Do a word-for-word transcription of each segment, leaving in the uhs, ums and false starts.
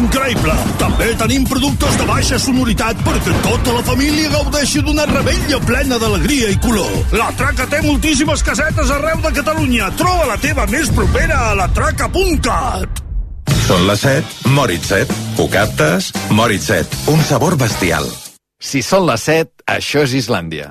increïble. També tenim productes de baixa sonoritat perquè tota la família gaudeixi d'una revetlla plena d'alegria i color. La Traca té moltíssimes casetes arreu de Catalunya. Troba la teva més propera a la traca punt cat. Són les set, Moritz set. Ho captes? Moritz set, un sabor bestial. Si són les set, això és Islàndia.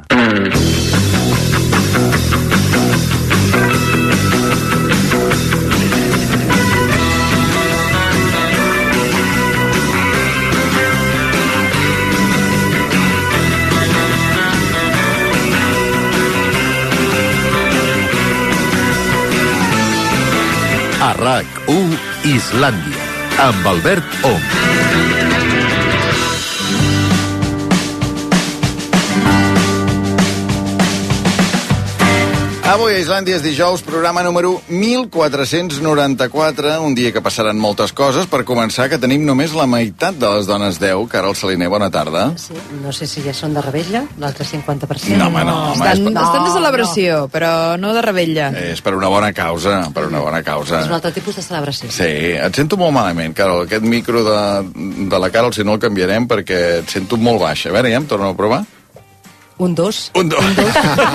A RAC u, Islàndia, amb Albert Om. Avui a Islàndia és dijous, programa número mil quatre-cents noranta-quatre, un dia que passaran moltes coses. Per començar, que tenim només la meitat de les dones deu. Carol Saliner, bona tarda. Sí, no sé si ja són de revetlla, l'altre cinquanta per cent. No, home, no. Home, estan, per... no, estan de celebració, no. Però no de revetlla. És per una bona causa, per una bona causa. És un altre tipus de celebració. Sí, et sento molt malament, Carol. Aquest micro de, de la Carol, si no el canviarem, perquè et sento molt baix. A veure, ja em torno a provar? Un dos. Un dos. Un dos.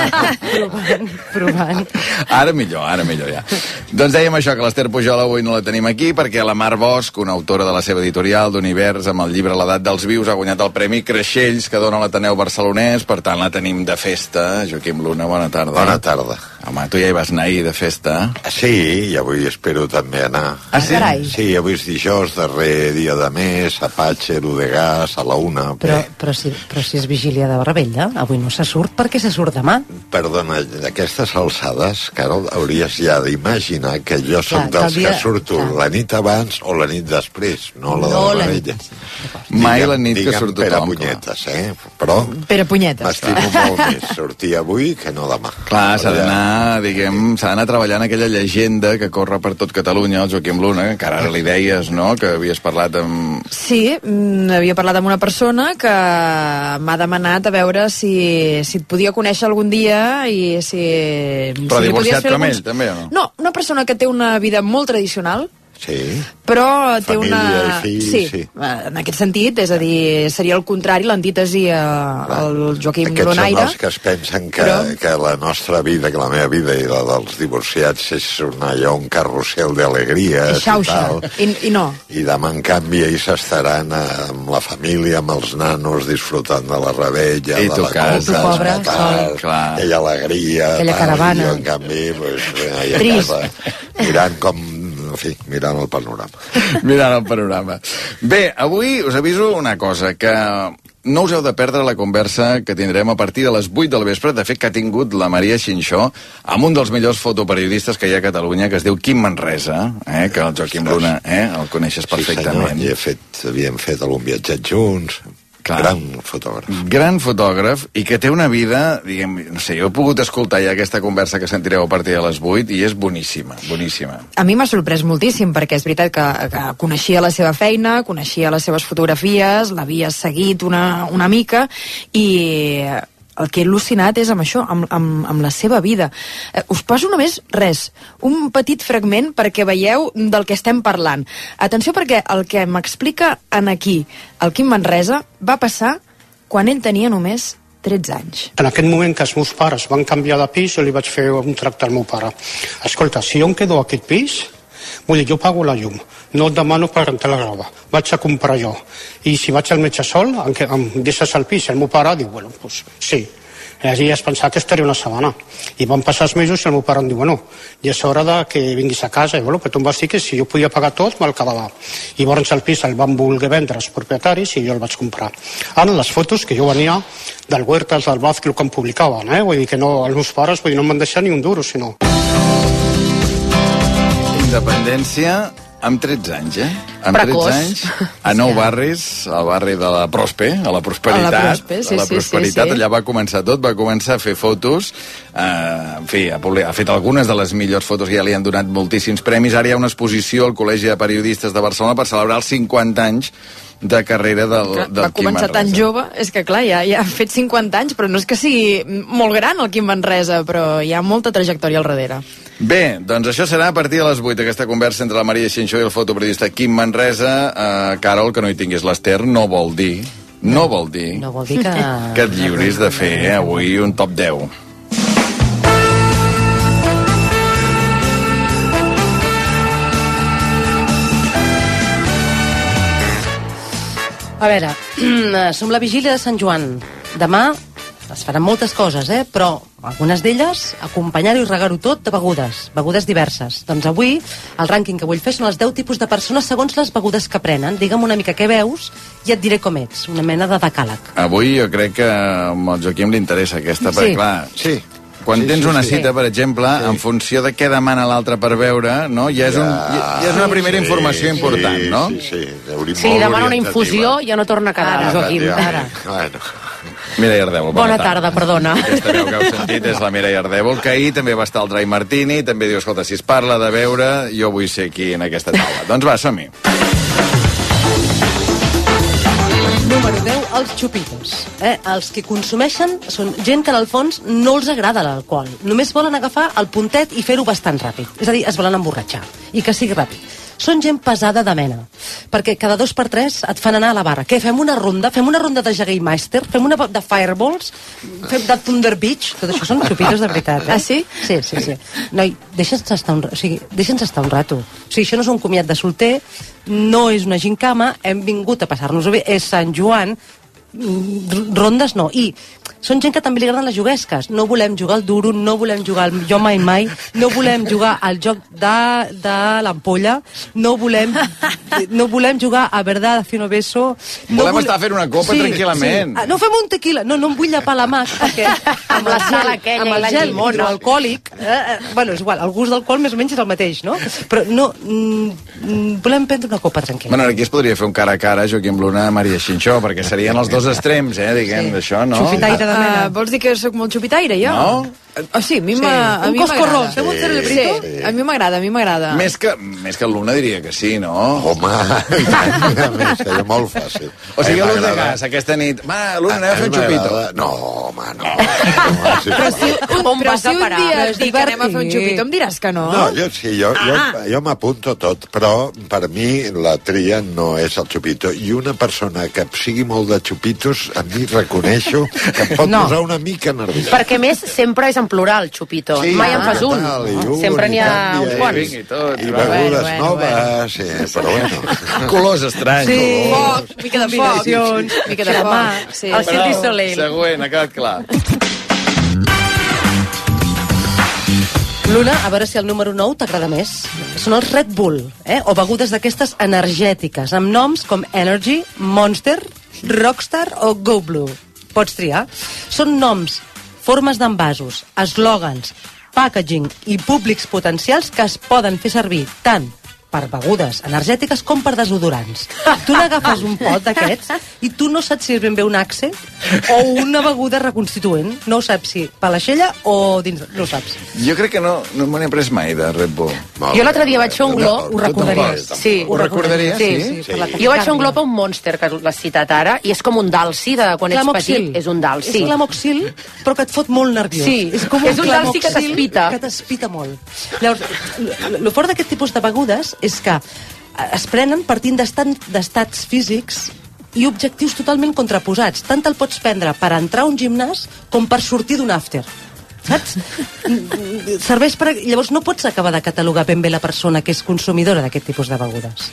provant, provant. Ara millor, ara millor ja. Doncs dèiem això, que l'Ester Pujol avui no la tenim aquí perquè la Mar Bosch, una autora de la seva editorial d'Univers amb el llibre L'edat dels vius, ha guanyat el Premi Creixells que dona l'Ateneu Barcelonès, per tant la tenim de festa. Joaquim Luna, bona tarda. Bona tarda. Home, tu ja hi vas anar ahir de festa. Sí, i avui espero també anar. Ah, sí? Sí, avui és dijous, darrer dia de mes, a Patxer, de gas, a la una. Però, però, si, però si és vigília de revetlla, avui no se surt, per què se surt demà? Perdona, d'aquestes alçades, Carol, hauries ja d'imaginar que jo soc Clar, dels dia... que surto Clar. la nit abans o la nit després, no la No de la la revetlla. nit. Mai la nit que surt Pere tothom. Punyetes, eh? Però Pere Punyetes. m'estimo molt més sortir avui que no demà. Clar, s'ha d'anar, diguem, s'ha d'anar treballant aquella llegenda que corre per tot Catalunya, el Joaquim Luna, que ara li deies, no?, que havies parlat amb... Sí, mm, havia parlat amb una persona que m'ha demanat a veure si, si et podia conèixer algun dia i si... Però si li podies divorciat fer com alguns... ell, també, o no? No, una persona que té una vida molt tradicional, Sí. però té Família una... i fills, sí, sí. en aquest sentit, és a dir, seria el contrari, l'antítesi al Joaquim Aquests Lunaire. són els que es pensen que, però... que la nostra vida, que la meva vida i la dels divorciats és un, allò, un carrusel d'alegries i tal. I, I no. I demà, en canvi, ells estaran amb la família, amb els nanos, disfrutant de la revetlla, I de tu la casa, cosa, tu pobre, esclatar, sol. Clar. aquella alegria, Aquella tal, caravana. i jo, en canvi, pues, allà a Trist. casa, mirant com, en fi, mirant el panorama. Mirant el panorama. Bé, avui us aviso una cosa, que no us heu de perdre la conversa que tindrem a partir de les vuit del vespre, de fet que ha tingut la Maria Xinxó amb un dels millors fotoperiodistes que hi ha a Catalunya, que es diu Quim Manresa, eh, que el Joaquim Luna eh, el coneixes perfectament. Sí, senyor, i he fet, havíem fet algun viatget junts. Clar. Gran fotògraf. Gran fotògraf i que té una vida, diguem, no sé, jo he pogut escoltar ja aquesta conversa que sentireu a partir de les vuit i és boníssima, boníssima. A mi m'ha sorprès moltíssim, perquè és veritat que, que coneixia la seva feina, coneixia les seves fotografies, l'havia seguit una, una mica, i el que he al·lucinat és amb això, amb, amb, amb la seva vida. Eh, us poso només res, un petit fragment perquè veieu del que estem parlant. Atenció, perquè el que m'explica en aquí el Quim Manresa va passar quan ell tenia només tretze anys. En aquell moment que els meus pares van canviar de pis, jo li vaig fer un tracte al meu pare. Escolta, si jo em quedo a aquest pis, vull dir, jo pago la llum, no et demano per rentar la roba, vaig a comprar jo. I si vaig al metge sol, em, em deixes al pis, el meu pare diu, bueno, doncs pues, sí. I allí has pensat que estaria una setmana. I van passar els mesos i el meu pare em diu, bueno, ja és hora de que vinguis a casa. I bueno, que tu em vas dir que si jo podia pagar tot, me'l quedava. I llavors el pis el van voler vendre els propietaris i jo el vaig comprar. Ara, les fotos que jo venia del Huertas, del Vázquez, que em publicaven, eh? Vull dir que no, els meus pares vull dir, no em van deixar ni un duro, sinó... Independència amb tretze anys, eh? Amb Precoç. tretze anys, a nou barris, al barri de la Prospe, a la Prosperitat. A la Prospe, sí, a la sí, Prosperitat, sí, sí. allà va començar tot, va començar a fer fotos, eh, en fi, ha, publi- ha fet algunes de les millors fotos, ja li han donat moltíssims premis. Ara hi ha una exposició al Col·legi de Periodistes de Barcelona per celebrar els cinquanta anys de carrera del, Clar, del va començar Quim tan Manresa. jove, és que clar, ja, ja ha fet cinquanta anys, però no és que sigui molt gran el Quim Manresa, però hi ha molta trajectòria al darrere. Bé, doncs això serà a partir de les vuit, aquesta conversa entre la Maria Xinxó i el fotoperiodista Quim Manresa. Uh, Carol, que no hi tinguis l'Ester, no vol dir, no vol dir, no vol dir que... que et lliuris de fer eh, avui un top deu. A veure, som la vigília de Sant Joan. Demà es faran moltes coses, eh? Però algunes d'elles, acompanyar-ho i regar-ho tot de begudes, begudes diverses. Doncs avui el rànquing que vull fer són els deu tipus de persones segons les begudes que prenen. Digue'm una mica què veus i et diré com ets, una mena de decàleg. Avui jo crec que al Joaquim li interessa aquesta, perquè sí. clar... Sí. Quan sí, tens sí, una sí. cita, per exemple, sí. en funció de què demana l'altre per veure, no? ja, és un, ja, ja és una primera sí, informació sí, important, no? Sí, sí, sí. Sí, demana una infusió i ja no torna a quedar, Ara, Joaquim. ara. Bueno. Mireia Ardèvol, bona, Bona tarda, perdona. Aquesta veu que heu sentit és la Mireia Ardèvol, que ahir també va estar el Dry Martini, també diu, escolta, si es parla de beure, jo vull ser aquí en aquesta taula. Doncs va, som-hi. Número deu, els xupitos. Eh? Els que consumeixen són gent que en el fons no els agrada l'alcohol. Només volen agafar el puntet i fer-ho bastant ràpid. És a dir, es volen emborratxar. I que sigui ràpid. Són gent pesada de mena. Perquè cada dos per tres et fan anar a la barra. Què, fem una ronda? Fem una ronda de Jägermeister? Fem una de Fireballs? Fem de Thunder Beach? Tot això són xupitos de veritat, eh? Ah, sí? Sí, sí, sí. Noi, deixa'ns estar un, o sigui, deixa'ns estar un rato. O sigui, això no és un comiat de solter, no és una gincama, hem vingut a passar-nos-ho bé, és Sant Joan, rondes no, i són gent que també li agraden les juguesques. No volem jugar al duro, no volem jugar al jo mai mai, no volem jugar al joc de, de l'ampolla, no volem no volem jugar a verdad haciendo beso, no volem estar fent una copa sí, tranquil·lament. Sí. No fem un tequila, no, no em vull llapar la mà perquè amb la el sal gel, aquella amb i el la gel llimona. hidroalcohòlic eh, eh, bueno, és igual, el gust d'alcohol més o menys és el mateix, no? Però no mm, volem prendre una copa tranquil·la. Bueno, aquí es podria fer un cara a cara Joaquim Luna, Maria Xinxó, perquè serien els dos extrems, eh, diguem, sí. d'això, no? Xupitaire de mena. Uh, vols dir que sóc molt xupitaire, jo? No? Oh, sí, a mi Sí. m'agrada. Un coscorrón, fem un cerebrito? Sí, a mi m'agrada, a mi m'agrada. Més que, més que el Luna diria que sí, no? Home, i tant, a més, seria molt fàcil. O sigui, A mi l'ús de m'agrada- gas, aquesta nit... Va, Luna, anem a fer un mi xupito. m'agrada- No, home, no. no sí, Però si, un, On però vas si a un parar? dia És et dic que anem a fer un divertit. xupito, em diràs que no? No, jo sí, jo, jo, jo m'apunto tot, però per mi la tria no és el xupito. I una persona que sigui molt de xupitos, a mi reconeixo que em pot No. posar una mica nerviós. Perquè, a més, sempre és en plural, xupito. Sí, Mai en ah, fas que un. tal, i un, Sempre i n'hi ha tant, uns i- quants. Vinga, i tot. I va. begudes bueno, noves, sí, però bueno. Colors estranys. Sí. colors. Foc, mica de foc. Combinacions, Mica de xamà. foc. Sí. El Cirque du Soleil. Següent, ha quedat clar. Luna, a veure si el número nou t'agrada més. Són els Red Bull, eh? O begudes d'aquestes energètiques, amb noms com Energy, Monster, Rockstar o Go Blue. Pots triar. Són noms, formes d'envasos, eslògans, packaging i públics potencials que es poden fer servir tant per begudes energètiques com per desodorants. Tu n'agafes un pot d'aquests i tu no saps si és ben bé un axe o una beguda reconstituent. No ho saps si per l'aixella o dins... No ho saps. Jo crec que no, no me n'he pres mai de Red Bull. Molt Jo l'altre bé. dia vaig fer un Jo glob, tampoc, ho recordaries. tampoc. Sí. Ho recordaries, Sí, sí? sí, per la Jo vaig fer un glob a un Monster, que l'has citat ara, i és com un dalsi de quan ets Clamoxil. petit. És un dalsi. És clamoxil, però que et fot molt nerviós. Sí, és, com és un dalsi que clamoxil t'espita. Que t'espita molt. Llavors, l- el fort d'aquest tipus de begudes és que es prenen partint d'estat- d'estats físics i objectius totalment contraposats. Tant el pots prendre per entrar a un gimnàs com per sortir d'un after. Saps? Serveix per... Llavors no pots acabar de catalogar ben bé la persona que és consumidora d'aquest tipus de begudes.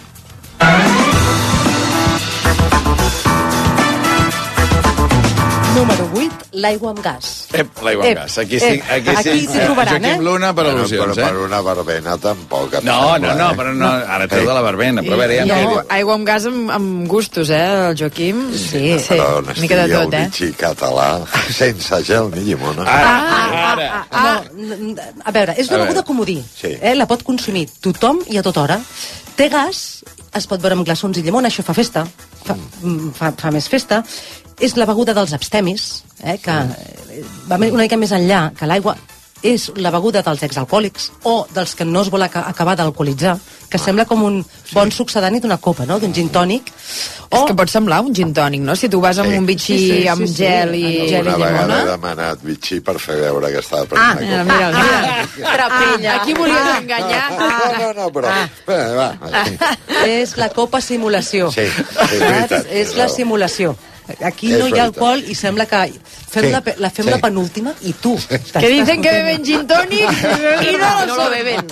Número vuit, l'aigua amb gas. Ep, l'aigua amb Ep, gas. Aquí ep, sí, aquí sí. aquí t'hi trobaran, Joaquim eh? Luna per Bueno, al·lusions, però per eh? una verbena tampoc. em No, sembla, no, no, eh? però no, ara treu de la verbena, però a veure, ja em No, quedo. aigua amb gas amb, amb gustos, eh, el Joaquim? Sí, sí. Però on Una mica de estigui tot, el eh? bitxí català, sense gel ni llimona. Ara, ara. No, n- n- a veure, és una A beguda veure. comodí. Sí. Eh? La pot consumir tothom i a tota hora. Té gas, es pot beure amb glaçons i llimona, això fa festa, fa, mm, fa, fa més festa. És la beguda dels abstemis, eh? que eh, va me- una mica més enllà, que l'aigua és la beguda dels exalcohòlics o dels que no es vol aca acabar d'alcoholitzar, que sembla com un bon succedani d'una copa, no? D'un gin tònic. És que pot semblar un gin tònic, no? Si tu vas amb Sí. un bitxí Sí, sí, sí, amb sí. gel i, Gel i Una vegada llimona... he demanat bitxí per fer veure que estava Ah, prenent mira, una mira, mira. Ah, trapella. Aquí volies enganyar. copa. No, no, no, però... Bé, va, sí. És la copa simulació. Sí, sí, és veritat. Saps? És la simulació. Aquí És no hi ha veritat. alcohol i sembla que fem, Sí, la, pe- la, fem sí. la penúltima i tu. Que dicen que beben gin tònic i no, No lo beben.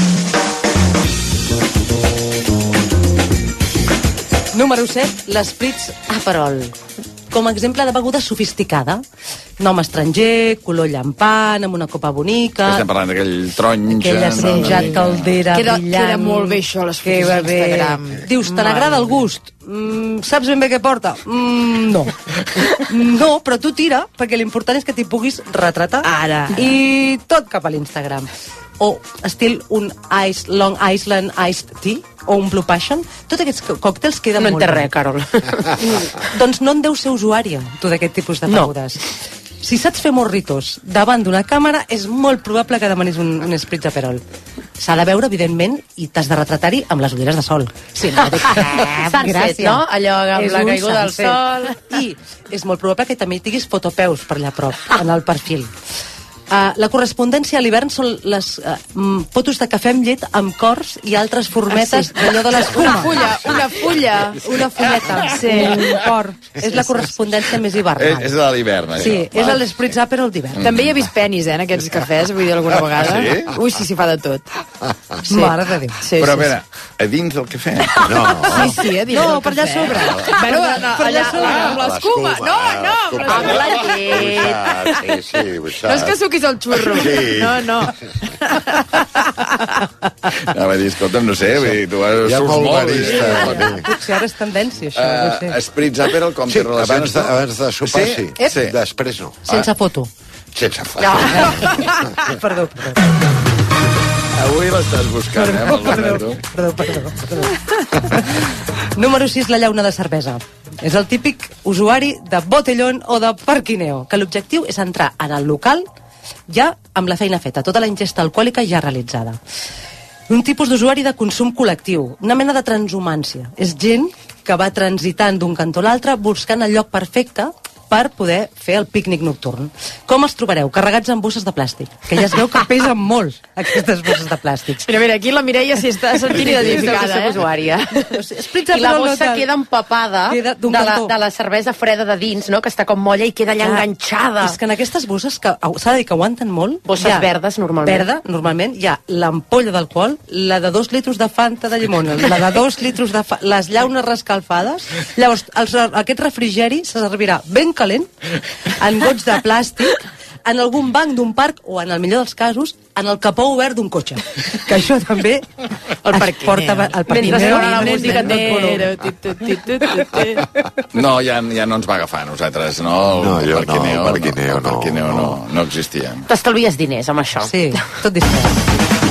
Número set, l'Espritz Aperol. Com a exemple de beguda sofisticada. Nom estranger, color llampant, amb una copa bonica... Estem parlant d'aquell taronja... Aquell assenjat caldera Queda- brillant... queda molt bé això, les fotos Queda bé. d'Instagram. Dius, te Mare n'agrada el meva. gust? Mm, saps ben bé què porta? Mm, no. No, però tu tira, perquè l'important és que t'hi puguis retratar. Ara. I tot cap a l'Instagram. O estil un Ice, Long Island Iced Tea, o un Blue Passion. Tots aquests co- còctels queden No en molt té bé. res, Carol. Doncs no en deus ser usuària, tu, d'aquest tipus de No. begudes. Si saps fer morritos davant d'una càmera, és molt probable que demanis un, un Spritz Aperol. S'ha de veure, evidentment, i t'has de retratar-hi amb les ulleres de sol. Sí, no, dic, Sunset, no? Allò amb És la un caiguda del sunset. sol. I és molt probable que també hi tinguis fotopeus per allà a prop, en el perfil. Uh, la correspondència a l'hivern són les uh, mm, fotos de cafè amb llet amb cors i altres formetes Ah, sí. d'allò de l'escuma. Una fulla, una fulla. Una fulleta, Sí. un cor. És la correspondència més És, hivernal. és de l'hivern, això. Sí, és Val. l'Espritz Aperol d'hivern. També hi he vist penis, eh, en aquests cafès, vull dir alguna vegada. Sí? Ui, sí, sí, fa de tot. Sí. Mare de Déu. Sí, Però a sí, veure, a dins del cafè... No, Sí, sí, a dins No, del per allà cafè. sobre. Bueno, no, Per allà allà, sobre. amb l'escuma. No, no, amb l'escuma. Amb la llet. Sí, sí, ho No és que suquis el xurro. Sí. No, no. Anava a dir, escolta'm, no sé, vull dir, tu vas, Hi ha surts molt molt. barista. i- Toni. Potser ara és tendència, això. no Uh, sé. Espritz Aperol, com Sí, té relacions? abans de, abans de sopar, sí. Sí? Sí. Després no. Sense foto. Sense foto. Perdó, perdó. Avui l'estàs buscant, eh, amb el Bernardo. Perdó, perdó, perdó. Número sis, la llauna de cervesa. És el típic usuari de botellón o de parquineo, que l'objectiu és entrar en el local ja amb la feina feta, tota la ingesta alcohòlica ja realitzada. Un tipus d'usuari de consum col·lectiu, una mena de transhumància. És gent que va transitant d'un cantó a l'altre buscant el lloc perfecte per poder fer el pícnic nocturn. Com els trobareu? Carregats amb bosses de plàstic, que ja es veu que pesen molt, aquestes bosses de plàstic. Mira, mira, aquí la Mireia s'hi està sentint identificada, eh? usuària. Spritz I la Aperol bossa no tant. queda empapada Queda de d'un la, cantó. de la cervesa freda de dins, no? Que està com molla i queda allà Clar, enganxada. És que en aquestes bosses, que au- s'ha de dir que aguanten molt... Bosses hi ha verdes, normalment. Verda, normalment. Hi ha l'ampolla d'alcohol, la de dos litros de Fanta de llimona, la de dos litros de... Fa... les llaunes rescalfades. Llavors, els, aquest refrigeri se servirà ben calent, en gots de plàstic, en algun banc d'un parc o, en el millor dels casos, en el capó obert d'un cotxe. Que això també El es parquineo. porta al parquineo. Mentre sona la i música en tot volum. Ti, tu, ti, tu, tu, tu. No, ja, ja no ens va agafar a nosaltres, no? El No, jo no, parquineo, el parquineo el parquineo no, no, no. no existia. T'estalvies diners amb això. Sí, tot distret.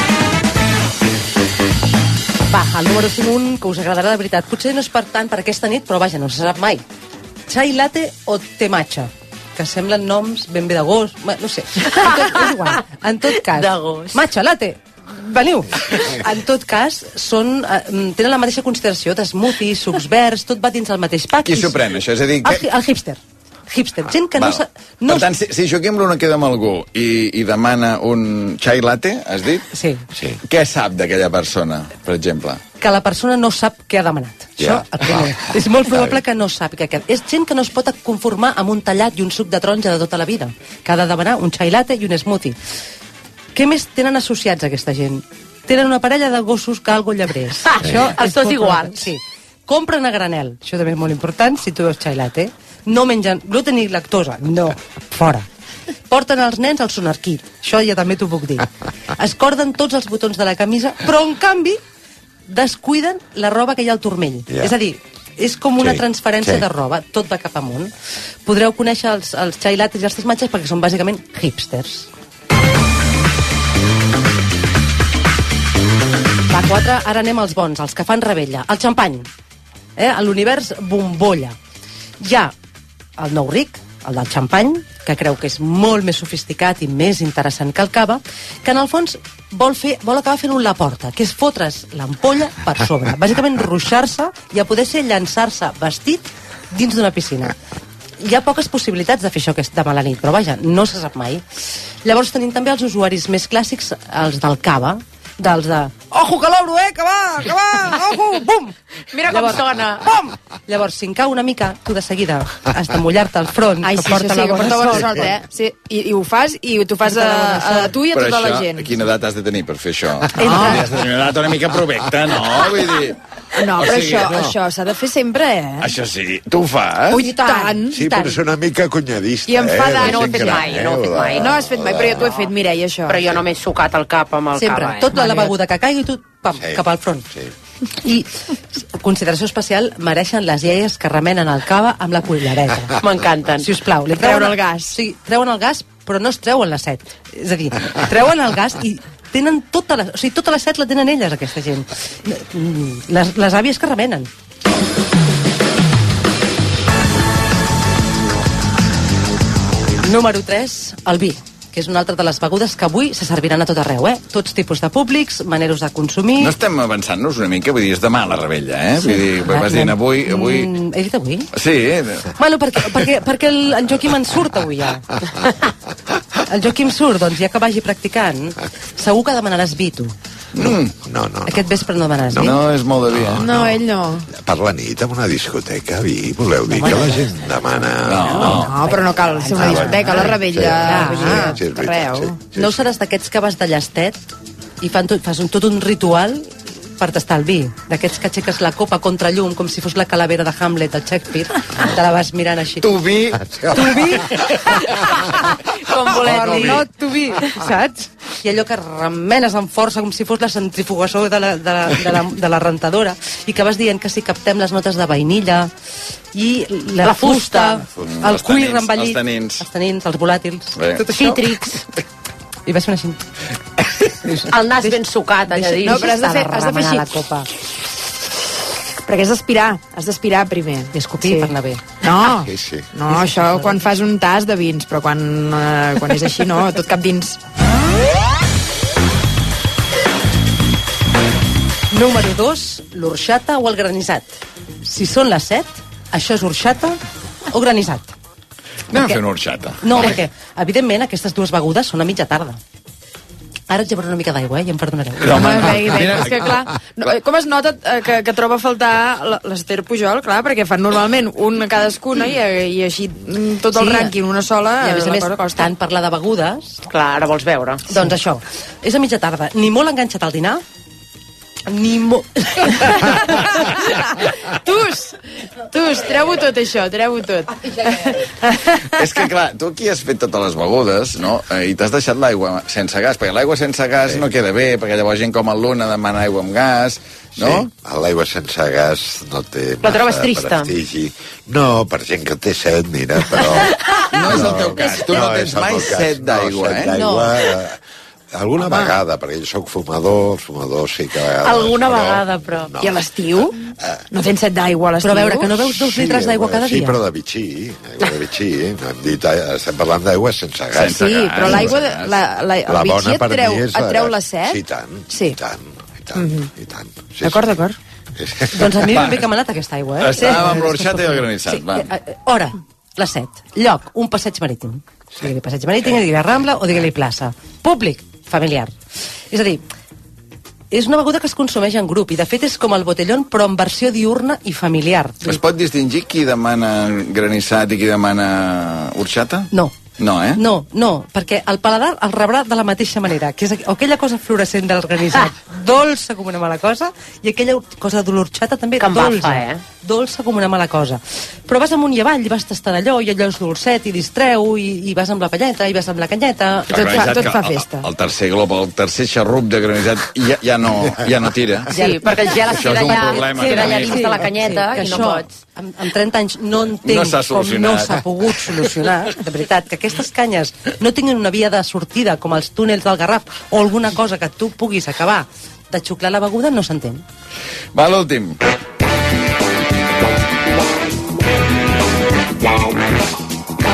Va, el número cinc, un que us agradarà de veritat. Potser no és per tant per aquesta nit, però vaja, no se sap mai. Chai latte o té matcha, que semblen noms ben bé de gos, ma- no sé. En tot, és igual. En tot cas, De gos. matcha, latte, veniu. En tot cas, són, eh, tenen la mateixa consideració d'smoothies, sucs verds, tot va dins el mateix pack. Qui s'ho pren, això? És a dir, El, que... hi- el hipster. Hipster. Gent que no... Val. sa- no Per tant, si, si Joaquim Luna queda amb algú i, i demana un chai latte, has dit? Sí. Sí. Què sap d'aquella persona, per exemple? Que la persona no sap què ha demanat. Ja. Això, el primer. Ah. És molt probable Està que no sàpiga què. És gent que no es pot conformar amb un tallat i un suc de taronja de tota la vida, que ha de demanar un chai latte i un smoothie. Què més tenen associats aquesta gent? Tenen una parella de gossos que algo llebrers. Ah, Això els és dos molt iguals. probable. Sí. Compren a granel. Això també és molt important, si tu veus chai latte. No mengen gluten ni lactosa. No. Fora. Porten els nens al sonarquit. Això ja també t'ho puc dir. Es corden tots els botons de la camisa, però en canvi descuiden la roba que hi ha al turmell. Ja. És a dir, és com una Sí, transferència sí. de roba, tot va cap amunt. Podreu conèixer els, els chai lattes i els tesmatges perquè són bàsicament hipsters. Va, quatre, ara anem als bons, els que fan rebella. El xampany, eh? L'univers bombolla. Hi ha el nou ric, el del xampany, que creu que és molt més sofisticat i més interessant que el cava, que en el fons vol, fer, vol acabar fent un Laporta, que és fotre's l'ampolla per sobre. Bàsicament ruixar-se i a poder ser llançar-se vestit dins d'una piscina. Hi ha poques possibilitats de fer això de mala nit, però vaja, no se sap mai. Llavors tenim també els usuaris més clàssics, els del cava, dels de... Ojo, que l'obro, eh, que va, que va, ojo, bum! Mira com sona. Bum! Llavors, si en cau una mica, tu de seguida has de mullar-te el front, Ai, que sí, porta sí, la que bona porta bona sort. sort, eh? Sí, i, i ho fas, i t'ho fas a, a, a tu i a Però tota la això, gent. quina edat has de tenir per fer això? No. Has de tenir una edat una mica provecta, no? Vull dir... No, o però sigui, això, no. això s'ha de fer sempre, eh? Això sí, tu ho fas? Ui, tant, Sí, tant. però és una mica cunyadista, I em fa eh? d'any. No ho he fet mai, no ho he fet mai. No has fet mai, però jo t'ho he fet, Mireia, això. Però jo no m'he sucat el cap amb el Sempre, cava, eh? tot la beguda que caigui, tu, pam, Sí. cap al front. Sí. I consideració especial mereixen les iaies que remenen el cava amb la cullereta. M'encanten. Si us plau, li Treuen el gas. Sí, treuen el gas, però no es treuen la set. És a dir, treuen el gas i tenen tota la... O sigui, tota la set la tenen elles, aquesta gent. Les, les àvies que remenen. Número tres, el vi, que és una altra de les begudes que avui se serviran a tot arreu, eh? Tots tipus de públics, maneres de consumir... No estem avançant-nos una mica? Vull dir, és demà la rebella, eh? Vull dir, vas dient avui... avui... Mm, he dit avui? Sí. Bueno, perquè, perquè, perquè el, en Joaquim en surt avui ja. El Joaquim surt, doncs ja que vagi practicant, segur que demanaràs vi, tu. Mm. No, no, Aquest vespre no demanaràs vi. No és molt de vi, eh? No, ell no. per la nit en una discoteca, vi, voleu dir que la gent demana... No. No, però no cal ser una discoteca, la rebella, Sí, vull dir, sí, és veritat, arreu. sí, sí, No sí. seràs d'aquests que vas de llastet i fan tot, fas un, tot un ritual per tastar el vi. D'aquests que aixeques la copa contra llum com si fos la calavera de Hamlet del Shakespeare. Te la vas mirant així. Tu vi... Tu vi? Com volem dir. No, tu vi, saps? I allò que remenes amb força com si fos la centrifugació de la, de la, de la, de la rentadora i que vas dient que si captem les notes de vainilla i la, La fusta. fusta, el Els cuir tanins, envellit, els tanins. els tanins, els volàtils, Bé. tot això. Cítrics. I vas fent així. El nas ben sucat allà dins. No, però has de fer, has de fer remenar així. la copa. Perquè has d'aspirar, has d'aspirar primer. I escopir per anar bé. No, Sí, sí. no, això quan fas un tas de vins, però quan, eh, quan és així no, tot cap dins. Número dos, l'orxata o el granissat. Si són les set, això és orxata o granissat. Anem a Perquè- fer una orxata. No, perquè, evidentment, aquestes dues begudes són a mitja tarda. Ara ens llevaré una mica d'aigua, eh? I em perdonareu. No, home, Home, bé, bé, mira, és que clar, no, com es nota eh, que, que troba a faltar la- l'Ester Pujol, clar, perquè fan normalment una cadascuna i, i així mm, tot el Sí, rànquing una sola, I a més a la més, cosa costa. tant parlar de begudes, Clar, ara vols veure. doncs això, és a mitja tarda. Ni molt enganxat al dinar, ni molt... Tus, tus, treu-ho tot això, treu-ho tot. És que, clar, tu aquí has fet totes les begudes, no? Eh, I t'has deixat l'aigua sense gas, perquè l'aigua sense gas sí. no queda bé, perquè llavors gent com el Luna demana aigua amb gas, no? Sí, l'aigua sense gas no té La trobes massa trista? prestigi. No, per gent que té set, mira, però... No és el teu cas, tu no tens és el mai meu cas. set d'aigua, no, set eh? d'aigua, eh, alguna Home. vegada, perquè jo sóc fumador, fumador sí que a vegades... Alguna però, vegada, però. No. I a l'estiu? No tens set d'aigua a l'estiu? Però a veure, que no veus dos litres d'aigua aigua- cada sí, dia? però de bitxí, aigua de bitxí. No hem dit, eh, estem parlant d'aigua sense gas. Sense Sí, gas, però l'aigua, de- sense gas. la, la, el La bona bitxí per et treu, mi és et treu gas. la set? Sí, i tant, Sí. i tant, i tant, i tant. Sí, D'acord, sí. d'acord. És- Doncs a mi Va. m'he demanat aquesta aigua, eh? Estàvem amb l'orxata i el granissat, Sí, va. eh, eh, hora, les set. Lloc, un passeig marítim. Digui-li passeig marítim, digui-li Rambla o digui-li plaça. Públic, familiar. És a dir, és una beguda que es consumeix en grup i de fet és com el botellón però en versió diurna i familiar. Es pot distingir qui demana granissat i qui demana orxata? No. No, eh? No, no, perquè el paladar el rebrà de la mateixa manera, que és aqu- aquella cosa fluorescent del granissat, dolça com una mala cosa, i aquella orxata de l'orxata també Que embafa, dolça, eh? dolça com una mala cosa. Però vas amunt i avall i vas tastant allò, i allò és dolcet i distreu, i, i vas amb la palleta, i vas amb la canyeta... Tot fa- Granissat, tot que fa el- festa. El, tercer glob, el tercer xarrup de granissat ja, ja, no, ja no tira. Sí, perquè el gel es Això és queda un allà, problema, queda allà també. dins de la canyeta que i no això, pots. Amb, amb trenta anys no entenc No s'ha com no solucionat. s'ha pogut solucionar, de veritat, que aquestes canyes no tinguin una via de sortida com els túnels del Garraf o alguna cosa que tu puguis acabar de xuclar la beguda, no s'entén. Va, l'últim.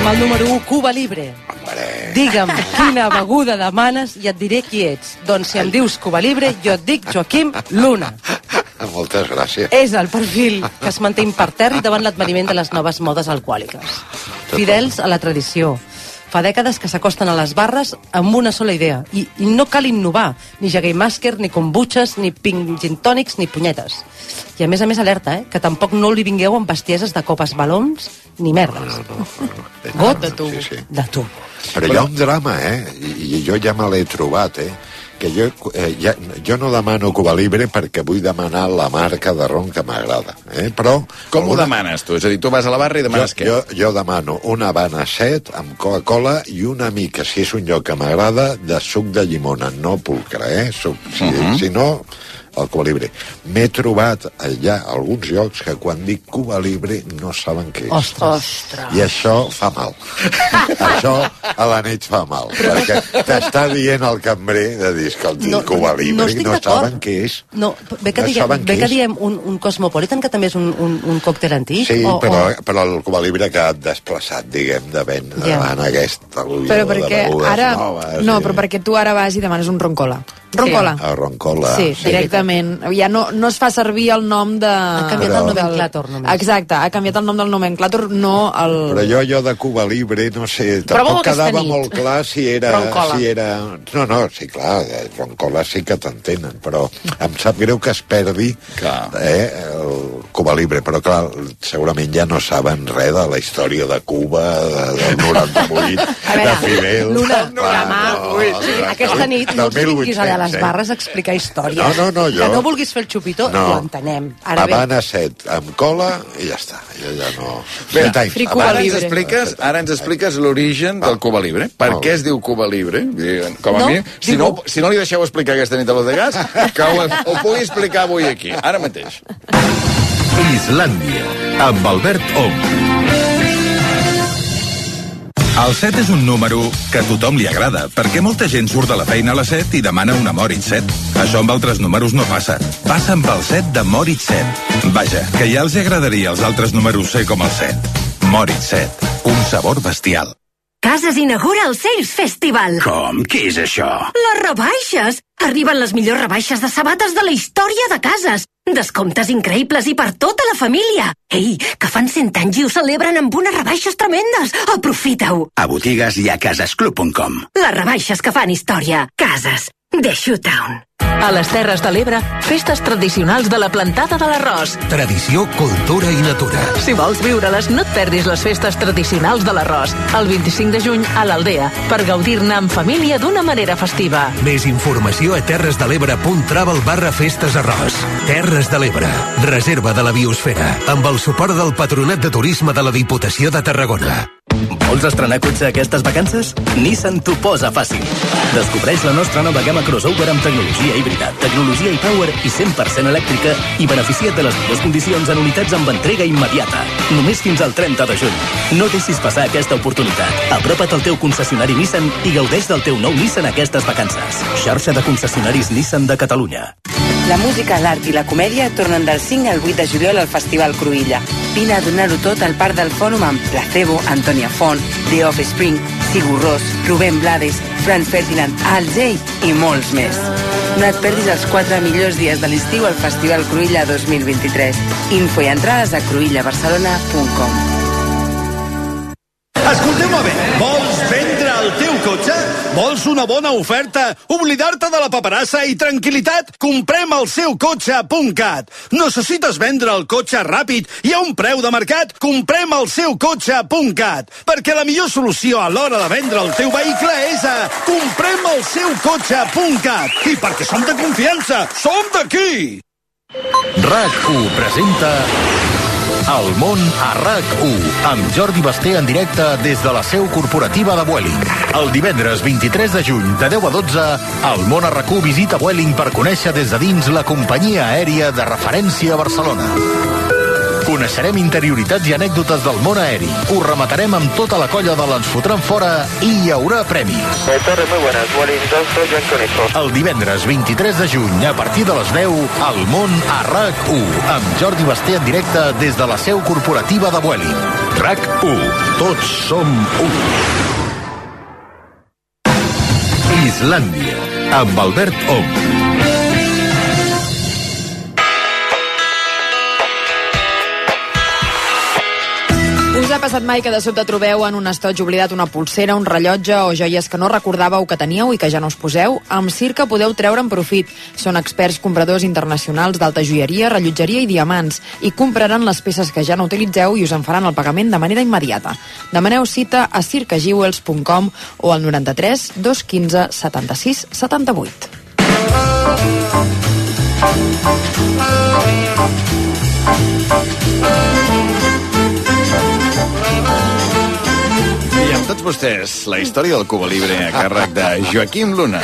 Amb el número u, Cuba Libre. Digue'm quina beguda demanes i et diré qui ets. Doncs si em dius Cuba Libre, jo et dic Joaquim Luna. Moltes gràcies. És el perfil que es manté impertern davant l'adveniment de les noves modes alcohòliques. Fidels a la tradició. Fa dècades que s'acosten a les barres amb una sola idea. I, i no cal innovar. Ni Jägermeister, ni kombuches, ni pink gin tònics, ni punyetes. I a més a més alerta, eh, que tampoc no li vingueu amb bestieses de copes balons ni merdes. No, no, no, no. Got de tu. Sí, sí. De tu. Però hi ha un drama, eh? I, i jo ja me l'he trobat, eh? Que jo, eh, ja, jo no demano Cuba Libre perquè vull demanar la marca de ron que m'agrada, eh? Però... Com alguna... ho demanes, tu? És a dir, tu vas a la barra i demanes jo, què? Jo, jo demano una Habana set amb Coca-Cola i una mica, si és un lloc que m'agrada, de suc de llimona, no pulcre, eh? Suc, si, uh -huh. si no... el Cuba Libre. M'he trobat allà alguns llocs que quan dic Cuba Libre no saben què és. Ostres. I això fa mal. Això a la nit fa mal. Perquè t'està dient el cambrer de dir, escolti, no, Cuba Libre, no, no saben què és. No, ve que, no diguem, saben ve què que és. diguem un, un Cosmopolitan, que també és un, un, un còctel antic. Sí, o, però, o... però el Cuba Libre ha quedat desplaçat, diguem, de ben Ja. davant aquesta il·lusió Però de perquè begudes ara... noves. No, i- però perquè tu ara vas i demanes un roncola. Roncola. A Roncola. Sí, directament. Ja no, no es fa servir el nom de... Ha canviat Però- el nomenclàtor, només. Exacte, ha canviat el nom del nomenclàtor, no el... Però jo, jo de Cuba Libre, no sé, Prova-ho tampoc aquesta quedava nit. molt clar si era... Roncola. Si era... No, no, sí, clar, de Roncola sí que t'entenen, però em sap greu que es perdi Clar. eh, el Cuba Libre, però clar, segurament ja no saben res de la història de Cuba, de, del noranta-vuit, A veure, de Fidel... Luna, Clar, demà, sí, aquesta nit no del us vinguis allà a les mil vuit-cents, eh? barres a explicar històries. No, no, no, jo- Que no vulguis fer el xupito, No. ho entenem. Ara bé, Habana set amb cola i ja està. Jo ja no... Bé, Set anys. Free Cuba Ara ens Libre. expliques, ara ens expliques l'origen del Cuba Libre. Per Molt què es diu Cuba Libre? Vull dir, com a No, mi, si no, digue-ho. si no li deixeu explicar aquesta nit a los de gas, que ho, ho pugui explicar avui aquí, ara mateix. Islàndia, amb Albert Ong. El set és un número que a tothom li agrada, perquè molta gent surt de la feina a les set i demana una Moritz set. Això amb altres números no passa. Passa amb el set de Moritz set. Vaja, que ja els agradaria als altres números ser com el set. Moritz set, un sabor bestial. Cases inaugura el Sales Festival. Com? Què és això? Les rebaixes! Arriben les millors rebaixes de sabates de la història de cases. Descomptes increïbles i per tota la família. Ei, que fan cent anys i ho celebren amb unes rebaixes tremendes. Aprofita-ho. A botigues i a casesclub punt com. Les rebaixes que fan història. Cases. The Shoottown. A les Terres de l'Ebre, festes tradicionals de la plantada de l'arròs. Tradició, cultura i natura. Si vols viure-les, no et perdis les festes tradicionals de l'arròs. El vint-i-cinc de juny a l'Aldea, per gaudir-ne en família d'una manera festiva. Més informació a terresdelebre.travel barra festes arròs. Terres de l'Ebre. Reserva de la biosfera. Amb el suport del Patronat de Turisme de la Diputació de Tarragona. Vols estrenar cotxe aquestes vacances? Nissan t'ho posa fàcil. Descobreix la nostra nova gamma crossover amb tecnologia híbrida, tecnologia e-power i cent per cent elèctrica i beneficia't de les millors condicions en unitats amb entrega immediata. Només fins al trenta de juny. No deixis passar aquesta oportunitat. Apropa't al teu concessionari Nissan i gaudeix del teu nou Nissan aquestes vacances. Xarxa de concessionaris Nissan de Catalunya. La música, l'art i la comèdia tornen del cinc al vuit de juliol al Festival Cruïlla. Vine a donar-ho tot al Parc del Fòrum amb Placebo, Antònia Font, The Offspring, Sigur Rós, Rubén Blades, Franz Ferdinand, Al Jay i molts més. No et perdis els quatre millors dies de l'estiu al Festival Cruïlla dos mil vint-i-tres. Info i entrades a cruïlla barcelona punt com. Escolteu-me bé, vols vendre el teu cotxe? Vols una bona oferta? Oblidar-te de la paperassa i tranquil·litat? Comprem el seu cotxe punt cat. Necessites vendre el cotxe ràpid i a un preu de mercat? Comprem el seu cotxe punt cat. Perquè la millor solució a l'hora de vendre el teu vehicle és a comprem el seu cotxe punt cat. I perquè som de confiança, som d'aquí! RAC u presenta El món a RAC u, amb Jordi Basté en directe des de la seu corporativa de Vueling. El divendres vint-i-tres de juny, de deu a dotze, el món a RAC u visita Vueling per conèixer des de dins la companyia aèria de referència a Barcelona. Coneixerem interioritats i anècdotes del món aeri. Ho rematarem amb tota la colla de l'Ens fotran fora i hi haurà premis. El divendres vint-i-tres de juny, a partir de les deu, el món a RAC u, amb Jordi Basté en directe des de la seu corporativa de Vueling. RAC u. Tots som u. Islàndia, amb Albert Ong. Us ha passat mai que de sobte trobeu en un estoig oblidat una pulsera, un rellotge o joies que no recordàveu que teníeu i que ja no us poseu? Amb Circa podeu treure'n profit. Són experts compradors internacionals d'alta joieria, rellotgeria i diamants i compraran les peces que ja no utilitzeu i us en faran el pagament de manera immediata. Demaneu cita a circa jewels punt com o al noranta-tres dos quinze setanta-sis setanta-vuit. I amb tots vostès, la història del Cuba Libre a càrrec de Joaquim Luna.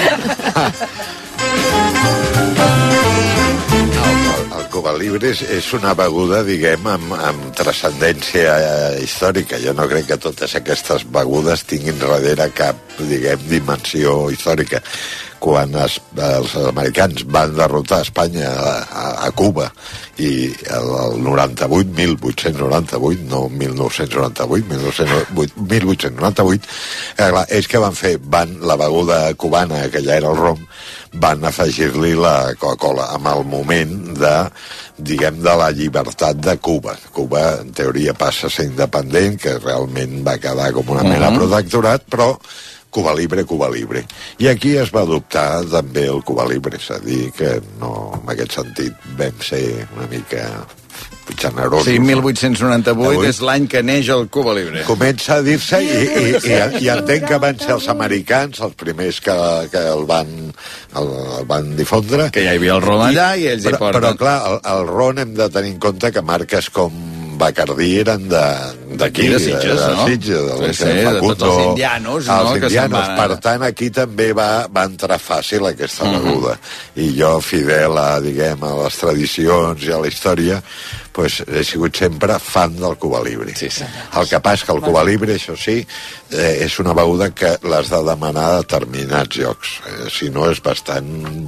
El Cuba Libre és, és una beguda, diguem, amb, amb transcendència històrica. Jo no crec que totes aquestes begudes tinguin darrere cap, diguem, dimensió històrica. Quan es, els americans van derrotar Espanya a, a, a Cuba i el, el noranta-vuit, mil vuit-cents noranta-vuit, no mil nou-cents noranta-vuit, mil vuit-cents noranta-vuit, eh, clar, és que van fer, van la beguda cubana, que ja era el rom, van afegir-li la Coca-Cola amb el moment de, diguem, de la llibertat de Cuba. Cuba, en teoria, passa a ser independent, que realment va quedar com una mena uh-huh. protectorat, però Cuba Libre, Cuba Libre. I aquí es va adoptar també el Cuba Libre, és a dir, que no, en aquest sentit vam ser una mica generosos. Sí, mil vuit-cents noranta-vuit Avui és l'any que neix el Cuba Libre. Comença a dir-se i, i, i, i entenc que van ser els americans els primers que, que el, van, el, el van difondre. Que ja hi havia el ron allà i ells però, hi porten. Però clar, el, el ron hem de tenir en compte que marques com Bacardí eren d'aquí, de Sitges, de, no? de Sitges, de, sí, sí, de tots els indianos, no? Els indianos, van... per tant, aquí també va, va entrar fàcil aquesta beguda. Uh-huh. I jo, fidel a, diguem, a les tradicions i a la història, pues, he sigut sempre fan del Cuba Libre. Sí, sí. El que passa que el Cuba Libre, això sí, eh, és una beguda que l'has de demanar a determinats llocs. Eh, si no, és bastant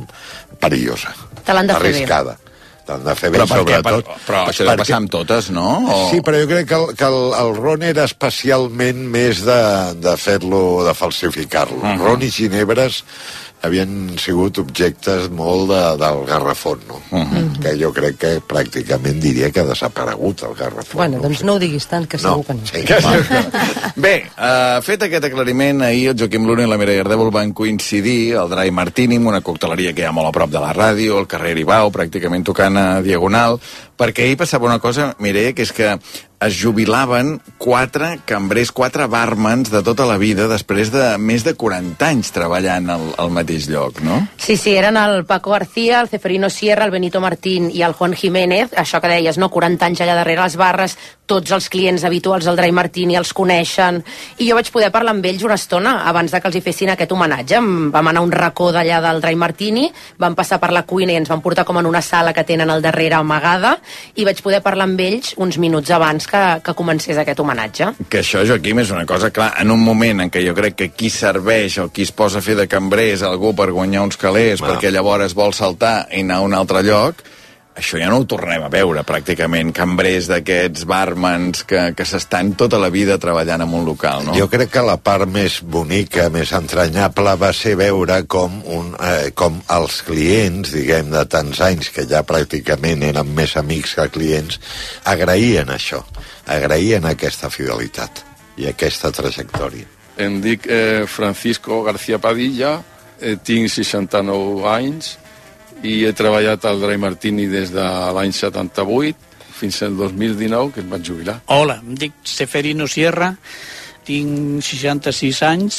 perillosa. Te l'han de fer bé. Arriscada. T'han de fer bé, però perquè, sobretot. Per, però això deu passar amb totes, no? O... Sí, però jo crec que el, que el, el ron era especialment més de, de fer-lo, de falsificar-lo. Uh-huh. Ron i ginebres havien sigut objectes molt de, del garrafón, no? Uh-huh. Que jo crec que pràcticament diria que ha desaparegut el garrafón. Bueno, doncs no ho diguis tant, que segur no, que no. Sí, que Bé, uh, fet aquest aclariment, ahir el Joaquim Luna i la Mireia Ardèvol van coincidir al Dry Martini, una cocteleria que hi ha molt a prop de la ràdio, al carrer Ibau, pràcticament tocant a Diagonal, perquè ahir passava una cosa, Mireia, que és que es jubilaven quatre cambrers, quatre barmans de tota la vida després de més de quaranta anys treballant al, al mateix lloc, no? Sí, sí, eren el Paco García, el Ceferino Sierra, el Benito Martín i el Juan Jiménez, això que deies, no? quaranta anys allà darrere les barres, tots els clients habituals del Dry Martini els coneixen, i jo vaig poder parlar amb ells una estona abans de que els hi fessin aquest homenatge. Vam anar a un racó d'allà del Dry Martini, vam passar per la cuina i ens van portar com en una sala que tenen al darrere amagada, i vaig poder parlar amb ells uns minuts abans que, que comencés aquest homenatge. Que això, Joaquim, és una cosa, clar, en un moment en què jo crec que qui serveix o qui es posa a fer de cambrer és algú per guanyar uns calés, ah. perquè llavors vol saltar i anar a un altre lloc, això ja no ho tornem a veure, pràcticament, cambrers d'aquests barmans que, que s'estan tota la vida treballant en un local, no? Jo crec que la part més bonica, més entranyable, va ser veure com, un, eh, com els clients, diguem, de tants anys, que ja pràcticament eren més amics que clients, agraïen això, agraïen aquesta fidelitat i aquesta trajectòria. Em dic eh, Francisco García Padilla, eh, tinc seixanta-nou anys, i he treballat al Dry Martini des de l'any setanta-vuit fins al dos mil dinou, que em vaig jubilar. Hola, em dic Ceferino Sierra, tinc seixanta-sis anys,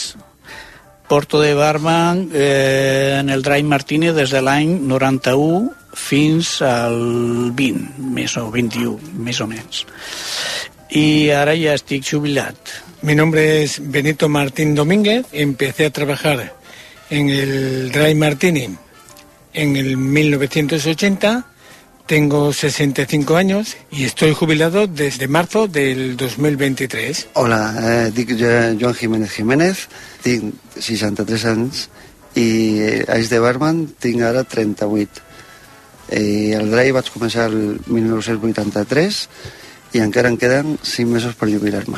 porto de barman eh, en el Dry Martini des de l'any noranta-u fins al vint, més o vint-i-u, més o menys. I ara ja estic jubilat. Mi nombre es Benito Martín Domínguez, empecé a trabajar en el Dry Martini en el mil novecientos ochenta, tengo sesenta y cinco años y estoy jubilado desde marzo del dos mil veintitrés. Hola, eh, dic Joan Jiménez Jiménez, tinc seixanta-tres anys i anys de barman tinc ara trenta-vuit. Eh, el Dry vaig començar el mil nou-cents vuitanta-tres i encara em queden cinc mesos per jubilar-me.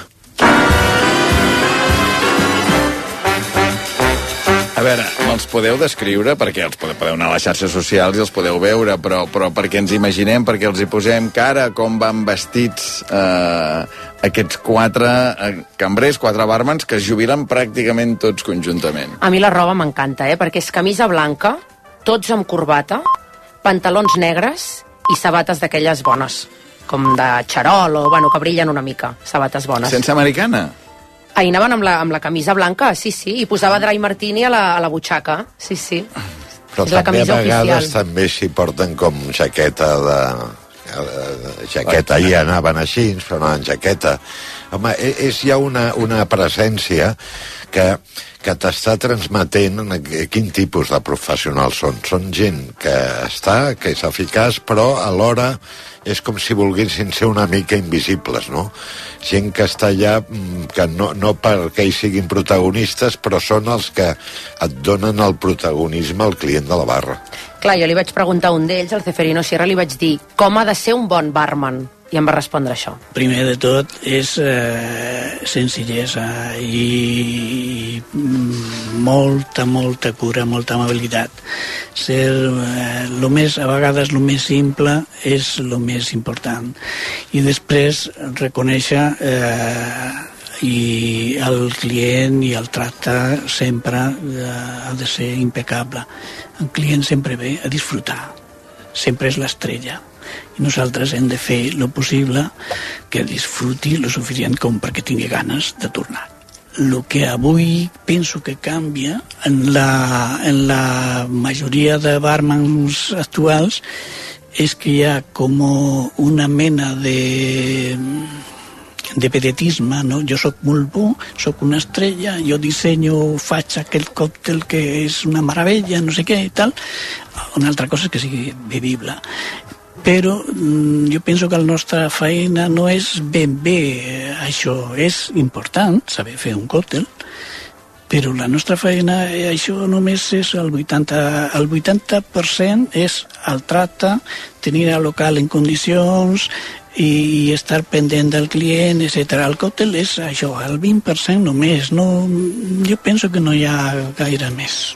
A veure, me'ls podeu descriure, perquè els podeu, podeu anar a les xarxes socials i els podeu veure, però, però perquè ens imaginem, perquè els hi posem cara, com van vestits eh, aquests quatre eh, cambrers, quatre bàrmens, que es jubilen pràcticament tots conjuntament. A mi la roba m'encanta, eh? Perquè és camisa blanca, tots amb corbata, pantalons negres i sabates d'aquelles bones, com de xarol o, bueno, que brillen una mica, sabates bones. Sense americana? Ahir anaven amb la, amb la camisa blanca, sí, sí, i posava Dry Martini a la, a la butxaca, sí, sí. Però és la també a vegades oficial. també s'hi porten com jaqueta de... jaqueta, ahir anaven així, però no en jaqueta. Home, és ja una, una presència que, que t'està transmetent quin tipus de professionals són. Són gent que està, que és eficaç, però alhora és com si volguessin ser una mica invisibles, no? Gent que està allà, que no, no perquè ells siguin protagonistes, però són els que et donen el protagonisme al client de la barra. Clar, jo li vaig preguntar a un d'ells, al Ceferino Sierra, li vaig dir com ha de ser un bon barman? I em va respondre això. Primer de tot és eh, senzillesa i molta, molta cura, molta amabilitat. Ser eh, lo més, a vegades el més simple és el més important. I després reconèixer eh, i el client i el tracte sempre eh, ha de ser impecable. El client sempre ve a disfrutar, sempre és l'estrella. I nosaltres hem de fer lo possible que disfruti lo suficient com perquè tingui ganes de tornar. El que avui penso que canvia en la, en la majoria de barmans actuals és que hi ha com una mena de de pedetisme, no? Jo sóc molt bo, sóc una estrella, jo dissenyo, faig aquell còctel que és una meravella, no sé què i tal. Una altra cosa és que sigui bevible. Però jo penso que la nostra feina no és ben bé això. És important saber fer un còctel, però la nostra feina, això només és el vuitanta, el vuitanta per cent és el tracte, tenir el local en condicions i estar pendent del client, etcètera. El còctel és això, el vint per cent només. No, jo penso que no hi ha gaire més.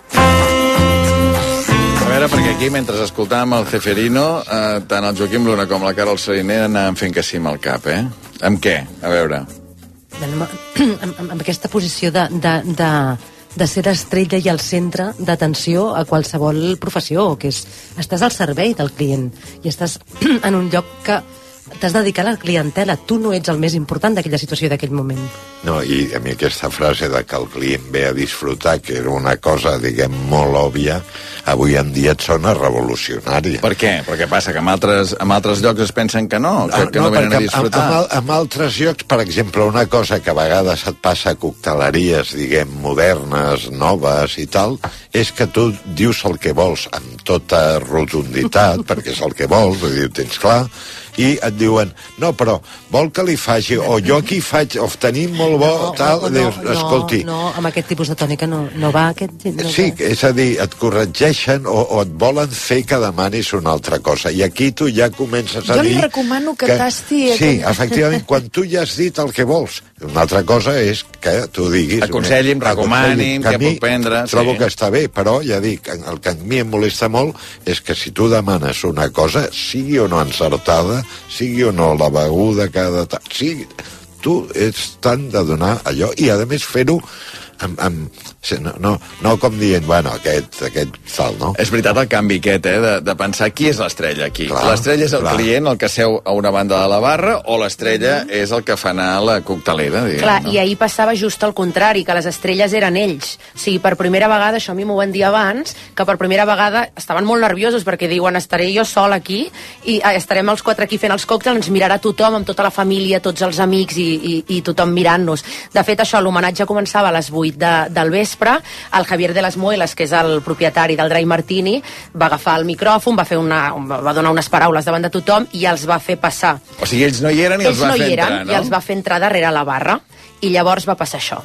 A veure, perquè aquí, mentre escoltàvem el Ceferino, eh, tant el Joaquim Luna com la Carol Saliner anaven fent que sí amb el cap, eh? Amb què? A veure. Amb, amb, amb aquesta posició de, de, de, de ser l'estrella i el centre d'atenció a qualsevol professió, que és, estàs al servei del client i estàs en un lloc que t'has dedicat a la clientela, tu no ets el més important d'aquella situació d'aquell moment. No, i a mi aquesta frase de que el client ve a disfrutar, que era una cosa, diguem, molt òbvia, avui en dia et sona revolucionària. Per què? Però què passa? Que en altres, en altres llocs es pensen que no, que, que no, no venen a disfrutar? En, en, en altres llocs, per exemple, una cosa que a vegades et passa a cocteleries, diguem, modernes, noves i tal, és que tu dius el que vols amb tota rotunditat, perquè és el que vols, vull dir, ho tens clar, i et diuen, no, però vol que li faci, o jo aquí faig, o tenim molt bo, no, tal, no, dius, escolti... No, no, amb aquest tipus de tònica no, no va aquest... No sí, va. És a dir, et corregeixen o, o et volen fer que demanis una altra cosa, i aquí tu ja comences a jo dir... Jo li recomano que, que tasti... Sí, efectivament, quan tu ja has dit el que vols. Una altra cosa és que tu diguis... Aconselli'm, recomanin, què puc prendre... Trobo sí. que està bé, però ja dic, el que a mi em molesta molt és que si tu demanes una cosa, sigui o no encertada, sigui o no la beguda cada... sigui, tu ets tant de donar allò i a més fer-ho amb, amb, no, no, no com dient, bueno, aquest, aquest tal, no? És veritat el canvi aquest, eh, de, de pensar qui és l'estrella aquí. L'estrella és el clar. client, el que seu a una banda de la barra, o l'estrella mm-hmm. és el que fa anar la coctelera, diguem. Clar, no? I ahir passava just al contrari, que les estrelles eren ells. O sigui, per primera vegada, això a mi m'ho van dir abans, que per primera vegada estaven molt nerviosos perquè diuen, estaré jo sol aquí i estarem els quatre aquí fent els còctels, ens mirarà tothom, amb tota la família, tots els amics i, i, i tothom mirant-nos. De fet, això, l'homenatge començava a les vuit de, del vespre. El Javier de las Muelas, que és el propietari del Dry Martini, va agafar el micròfon, va, fer una, va donar unes paraules davant de tothom i els va fer passar. O sigui, ells no hi eren i ells els va no fer eren, entrar, no? I els va fer entrar darrere la barra. I llavors va passar això.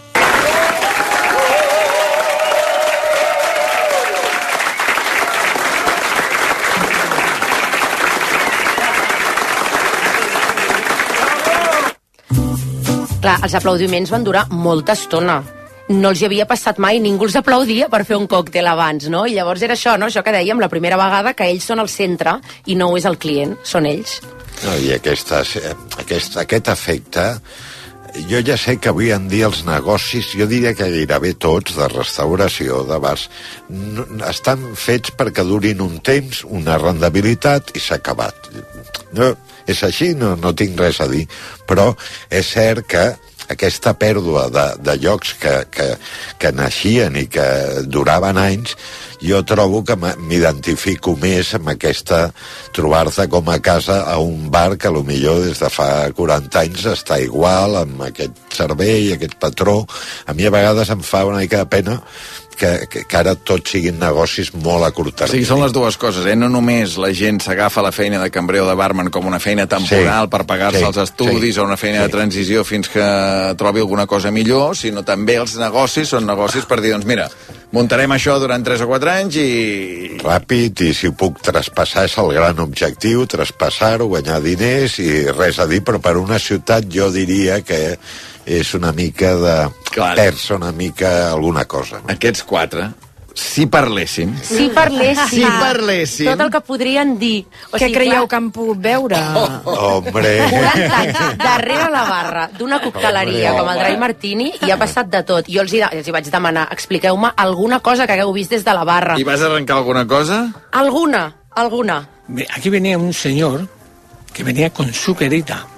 Clar, els aplaudiments van durar molta estona. No els hi havia passat mai, ningú els aplaudia per fer un còctel abans, no? I llavors era això, no? Això que dèiem la primera vegada, que ells són el centre i no ho és el client, són ells. No, i aquesta, aquest, aquest efecte, jo ja sé que avui en dia els negocis, jo diria que gairebé tots, de restauració, de bars, no, estan fets perquè durin un temps, una rendibilitat i s'ha acabat. No, és així, no, no tinc res a dir, però és cert que aquesta pèrdua de, de llocs que, que, que naixien i que duraven anys, jo trobo que m'identifico més amb aquesta trobar-te com a casa a un bar que potser des de fa quaranta anys està igual, amb aquest servei, aquest patró. A mi a vegades em fa una mica de pena que, que, que ara tots siguin negocis molt a curt termini. Sí, són les dues coses, eh? No només la gent s'agafa la feina de cambrer o de barman com una feina temporal sí, per pagar-se sí, els estudis sí, o una feina sí. de transició fins que trobi alguna cosa millor, sinó també els negocis són negocis per dir, doncs mira, muntarem això durant tres o quatre anys i... Ràpid, i si ho puc traspassar és el gran objectiu, traspassar-ho, guanyar diners i res a dir, però per una ciutat jo diria que és una mica de... Clar. Persa una mica alguna cosa. No? Aquests quatre, si parlessin... Si parlessin. Si parlessin. Tot el que podrien dir. O Què sigui, creieu clar... que han pogut veure? Oh, oh. Hombre! quaranta anys darrere la barra d'una cocteleria com el Dry Martini i ha passat de tot. Jo els hi, els hi vaig demanar, expliqueu-me alguna cosa que hagueu vist des de la barra. I vas arrencar alguna cosa? Alguna, alguna. Aquí venía un señor que venía con su querida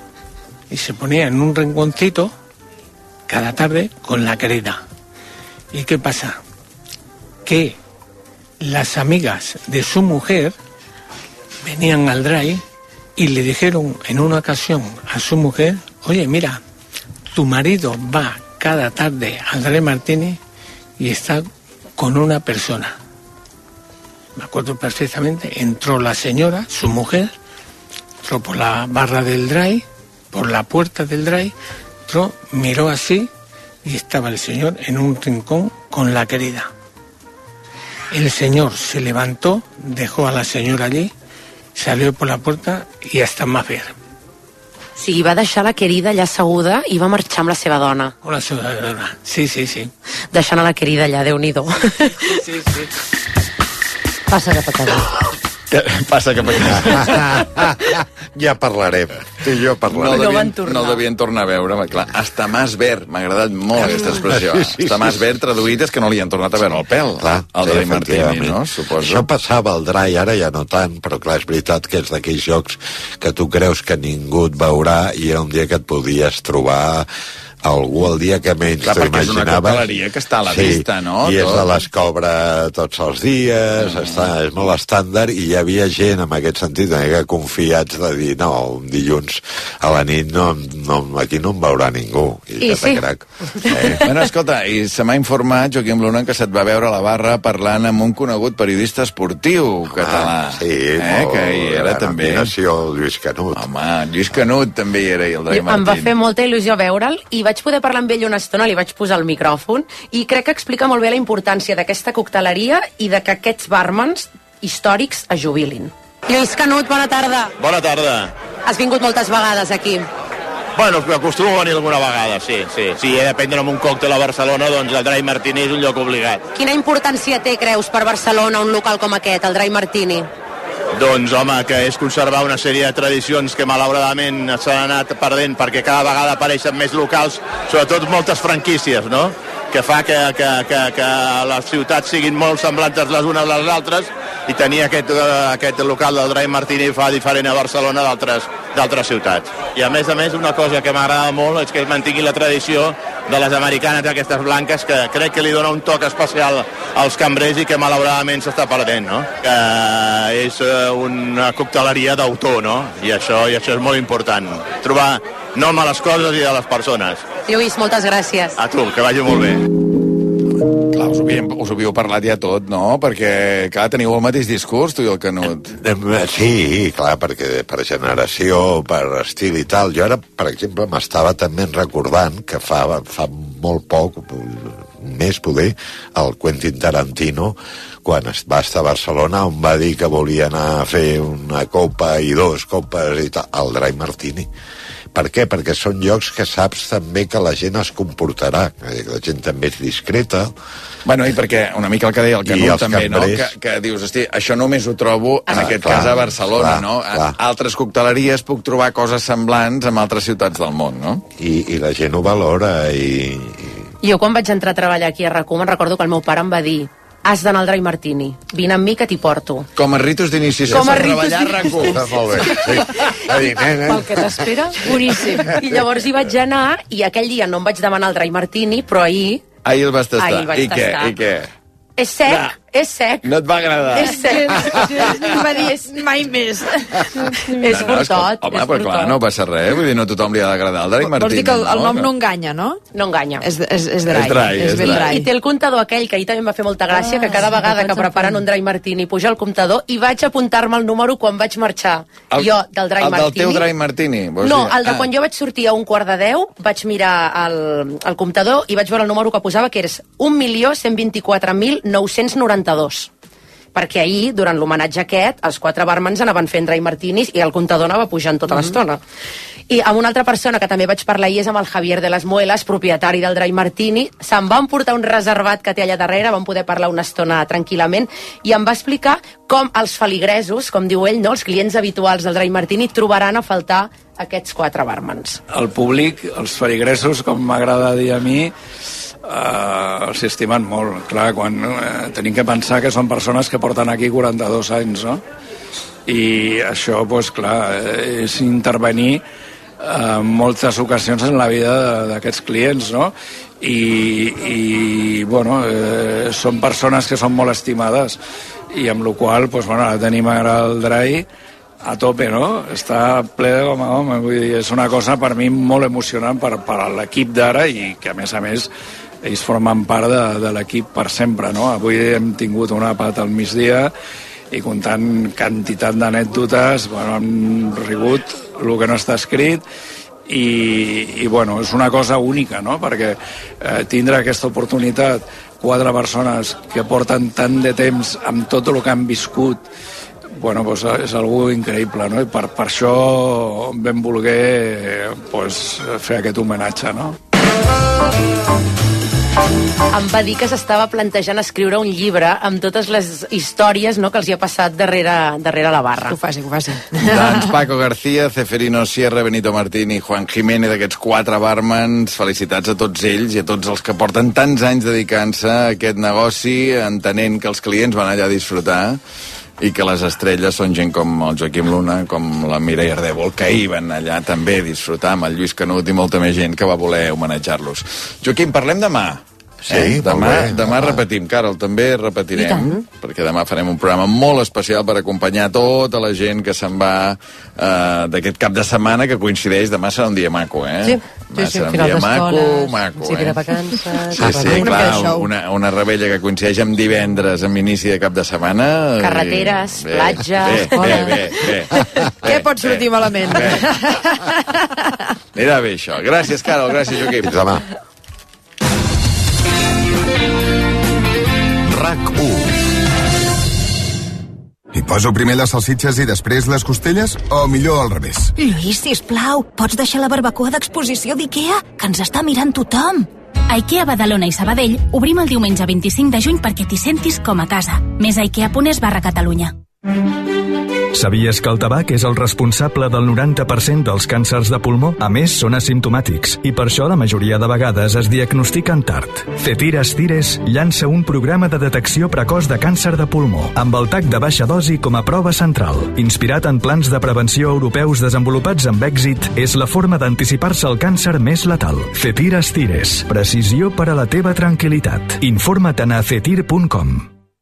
y se ponía en un rinconcito cada tarde con la querida. ¿Y qué pasa? Que las amigas de su mujer venían al Dry y le dijeron en una ocasión a su mujer, oye, mira, tu marido va cada tarde al Dry Martini y está con una persona. Me acuerdo perfectamente, entró la señora, su mujer, entró por la barra del Dry, por la puerta del Dry, entró, miró así y estaba el señor en un rincón con la querida. El señor se levantó, dejó a la señora allí, salió por la puerta i hasta más ver. O sigui, va deixar la querida allà asseguda i va marxar amb la seva dona. Con la seva dona, sí, sí, sí. Deixant a la querida allà, Déu-n'hi-do. Sí, sí. Passa cap a casa. Passa cap a casa. Ja parlarem. Tu i jo parlarem. No, devien, no el devien tornar a veure, clar. Hasta más ver, m'ha agradat molt aquesta expressió. Sí, sí, hasta más ver traduït és que no li han tornat a veure el pèl. Clar, el Dry Martini, no? Suposo. Això passava al Dry, ara ja no tant, però clar, és veritat que és d'aquells jocs que tu creus que ningú et veurà i era un dia que et podies trobar algú el dia que menys t'ho imaginaves. Clar, perquè és una cocteleria que està a la sí, vista, no? I és Tot. de les cobra tots els dies, mm. està, és molt estàndard, i hi havia gent en aquest sentit una mica confiats de dir, no, un dilluns a la nit no, no, aquí no em veurà ningú. I, I sí. Crac. Eh? Bueno, escolta, i se m'ha informat, Joaquim Luna, que se't va veure a la barra parlant amb un conegut periodista esportiu català. Ah, sí, eh? molt, que hi era també. El Lluís Canut. Home, Lluís Canut també hi era, i el Dry Martini. Em va fer molta il·lusió veure'l i vaig poder parlar amb ell una estona, li vaig posar el micròfon i crec que explica molt bé la importància d'aquesta cocteleria i de que aquests barmans històrics es jubilin. Lluís Canut, bona tarda. Bona tarda. Has vingut moltes vegades aquí. Bueno, acostumo a venir alguna vegada, sí, sí. Si he de prendre'm un còctel a Barcelona, doncs el Dry Martini és un lloc obligat. Quina importància té, creus, per Barcelona un local com aquest, el Dry Martini? Doncs, home, que és conservar una sèrie de tradicions que malauradament s'han anat perdent perquè cada vegada apareixen més locals, sobretot moltes franquícies, no?, que fa que, que, que, que les ciutats siguin molt semblantes les unes a les altres, i tenir aquest, uh, aquest local del Dry Martini fa diferent a Barcelona d'altres d'altres ciutats. I a més a més, una cosa que m'agrada molt és que es mantingui la tradició de les americanes aquestes blanques, que crec que li dona un toc especial als cambrers i que malauradament s'està perdent, no? Que és uh, una cocteleria d'autor, no? I això, i això és molt important. Trobar nom a les coses i a les persones. Lluís, moltes gràcies. A tu, que vagi molt bé. Clar, us, havíem, us havíeu parlat ja tot, no? Perquè, clar, teniu el mateix discurs, tu i el Canut. Sí, clar, perquè per generació, per estil i tal. Jo ara, per exemple, m'estava també recordant que fa, fa molt poc, més poder, el Quentin Tarantino, quan va estar a Barcelona, on va dir que volia anar a fer una copa i dos copes i tal, al Dry Martini. Per què? Perquè són llocs que saps també que la gent es comportarà, que la gent també és discreta. Bueno, i perquè una mica el que deia el Canut també, no? Que, que dius, hosti, això només ho trobo en ah, aquest clar, cas a Barcelona, clar, no? En clar. Altres cocteleries puc trobar coses semblants en altres ciutats del món, no? I, i la gent ho valora i... Jo quan vaig entrar a treballar aquí a RAC u me'n recordo que el meu pare em va dir: has d'anar al Dry Martini, vine amb mi que t'hi porto. Com a ritus d'iniciació Com a per ritus treballar a RAC u. Està molt bé, sí. Pel que t'espera, boníssim. I llavors hi vaig anar, i aquell dia no em vaig demanar el Dry Martini, però ahir... Ahir el vas tastar. Ahir el vaig I què? tastar. I què? És sec, No. és sec. No et va agradar? És sec. Va dir, mai més. És No, no, és com- fortot. Home, és però clar, fortot. no passa res, vull dir, no a tothom li ha d'agradar el Dry Martini. Vols dir que el, el nom Que- no enganya, no? No enganya. És, és, és dry. És dry, és ben dry. I té el comptador aquell, que ahir també em va fer molta gràcia, Ah, que cada sí, vegada que que pots preparen un Dry Martini puja el comptador i vaig apuntar-me el número quan vaig marxar. El- jo del Dry el Martini. del teu Dry Martini, vols No, dir? el de Ah. quan jo vaig sortir a un quart de deu, vaig mirar el, el comptador i vaig veure el número que posava, que és un milió cent vint-i-quatre mil nou-cents noranta-dos. Perquè ahir, durant l'homenatge aquest, els quatre barmans anaven fent Dry Martinis i el comptador anava pujant tota l'estona. I amb una altra persona que també vaig parlar ahir és amb el Javier de les Muelas, propietari del Dry Martini. Se'n van portar un reservat que té allà darrere, vam poder parlar una estona tranquil·lament, i em va explicar com els feligresos, com diu ell, no, els clients habituals del Dry Martini, trobaran a faltar aquests quatre barmans. El públic, els feligresos, com m'agrada dir a mi, eh, els estimen molt. Clar, quan eh, tenim que pensar que són persones que porten aquí quaranta-dos anys, no? I això, doncs clar, eh, és intervenir en moltes ocasions en la vida d'aquests clients, no? I, i bueno, eh, són persones que són molt estimades i amb la qual cosa, doncs, bueno, ara tenim ara el Dry a tope, no? Està ple de home, home, vull dir, és una cosa per mi molt emocionant per, per a l'equip d'ara i que a més a més ells formen part de, de l'equip per sempre, no? Avui hem tingut un àpat al migdia i comptant quantitat d'anècdotes, bueno, hem rigut el que no està escrit i, i bueno, és una cosa única, no? Perquè eh, tindre aquesta oportunitat, quatre persones que porten tant de temps amb tot el que han viscut, bueno, pues és algo increïble, no? I per, per això vam voler pues, fer aquest homenatge, no? Em va dir que s'estava plantejant escriure un llibre amb totes les històries, no, que els hi ha passat darrere, darrere la barra. Que ho faci, que ho faci. Doncs Paco García, Ceferino Sierra, Benito Martín i Juan Jiménez, aquests quatre barmans, felicitats a tots ells i a tots els que porten tants anys dedicant-se a aquest negoci, entenent que els clients van allà a disfrutar i que les estrelles són gent com el Joaquim Luna, com la Mireia Ardèvol, que ahir van allà també a disfrutar amb el Lluís Canut i molta més gent que va voler homenatjar-los. Joaquim, parlem demà. Sí, eh? demà, molt bé. demà repetim, Carol, també repetirem, perquè demà farem un programa molt especial per acompanyar tota la gent que se'n va eh, d'aquest cap de setmana, que coincideix, demà serà un dia maco, eh? Sí, demà sí, sí, serà un final dia maco, d'escoles, maco, principi eh? de vacances, Sí, sí, una clar, mica de show. una, una rebella que coincideix amb divendres, amb inici de cap de setmana. Carreteres, i... platja, bé, escola. bé, bé, bé. Què pot sortir malament? Anirà bé, això. Gràcies, Carol, gràcies, Joaquim. Fins demà. RAC u. Hi poso primer les salsitxes i després les costelles? O millor al revés? Lluís, sisplau, pots deixar la barbacoa d'exposició d'IKEA? Que ens està mirant tothom. A IKEA Badalona i Sabadell obrim el diumenge vint-i-cinc de juny perquè t'hi sentis com a casa. Més a ikea.es barra Catalunya. Sabies que el tabac és el responsable del noranta per cent dels càncers de pulmó? A més, són asimptomàtics i per això la majoria de vegades es diagnostiquen tard. Cetires Tires llança un programa de detecció precoç de càncer de pulmó amb el tac de baixa dosi com a prova central. Inspirat en plans de prevenció europeus desenvolupats amb èxit, és la forma d'anticipar-se al càncer més letal. Cetires Tires. Precisió per a la teva tranquil·litat. Informa't a cetir punt com.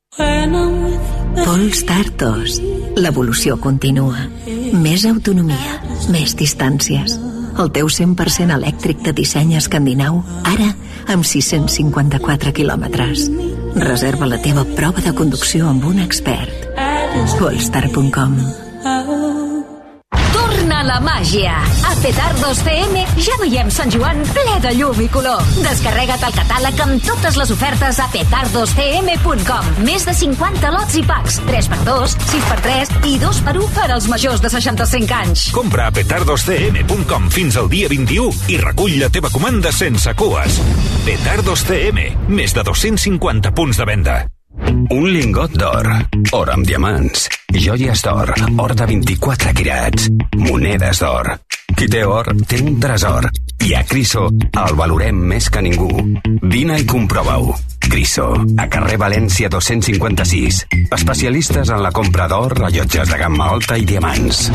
Polestar dos. L'evolució continua. Més autonomia, més distàncies. El teu cent per cent elèctric de disseny escandinau, ara amb sis-cents cinquanta-quatre quilòmetres. Reserva la teva prova de conducció amb un expert. Polestar punt com. Torna la màgia. A Petardos C M ja veiem Sant Joan ple de llum i color. Descarrega't el catàleg amb totes les ofertes a petardos c m punt com. Més de cinquanta lots i packs, tres per dos, sis per tres i dos per u per als majors de seixanta-cinc anys. Compra a petardos c m punt com fins al dia vint-i-u i recull la teva comanda sense cues. Petardos C M, més de dos-cents cinquanta punts de venda. Un lingot d'or, or amb diamants, joies d'or, or de vint-i-quatre quirats, monedes d'or. Qui té or, té un tresor. I a Criso el valorem més que ningú. Vine i comprova-ho. Criso, a carrer València dos-cents cinquanta-sis. Especialistes en la compra d'or, rellotges de gamma alta i diamants.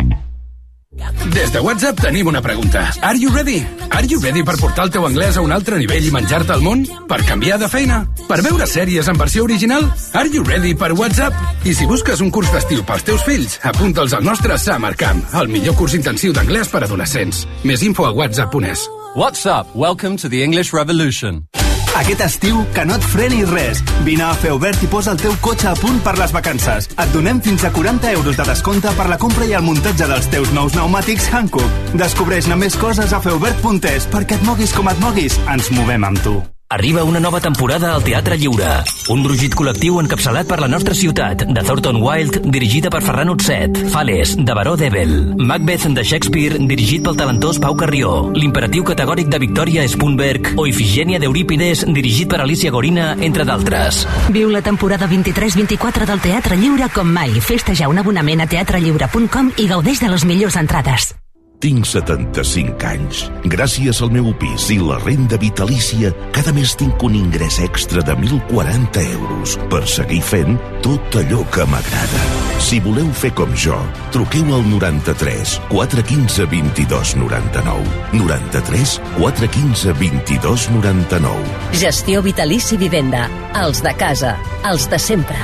Des de WhatsApp tenim una pregunta. Are you ready? Are you ready per portar el teu anglès a un altre nivell i menjar-te el món? Per canviar de feina? Per veure sèries en versió original? Are you ready per WhatsApp? I si busques un curs d'estiu pels teus fills, apunta'ls al nostre Summer Camp, el millor curs intensiu d'anglès per adolescents. Més info a whatsapp punt es. WhatsApp, welcome to the English Revolution. Aquest estiu, que no et freni res. Vine a Feobert i posa el teu cotxe a punt per les vacances. Et donem fins a quaranta euros de descompte per la compra i el muntatge dels teus nous pneumàtics Hankook. Descobreix-ne més coses a feobert punt es perquè et moguis com et moguis. Ens movem amb tu. Arriba una nova temporada al Teatre Lliure. Un brugit col·lectiu encapçalat per la nostra ciutat, de Thornton Wilde, dirigida per Ferran Utset. Fales, de Baró d'Ebel. Macbeth, de Shakespeare, dirigit pel talentós Pau Carrió. L'imperatiu categòric de Victoria Spunberg o Ifigènia d'Eurípides, dirigit per Alicia Gorina, entre d'altres. Viu la temporada vint-i-tres vint-i-quatre del Teatre Lliure com mai. Fes-te ja un abonament a teatre lliure punt com i gaudeix de les millors entrades. Tinc setanta-cinc anys. Gràcies al meu pis i la renda vitalícia, cada mes tinc un ingrés extra de mil quaranta euros per seguir fent tot allò que m'agrada. Si voleu fer com jo, truqueu al noranta-tres quatre quinze vint-i-dos noranta-nou. noranta-tres quatre quinze vint-i-dos noranta-nou. Gestió Vitalici Vivenda. Els de casa. Els de sempre.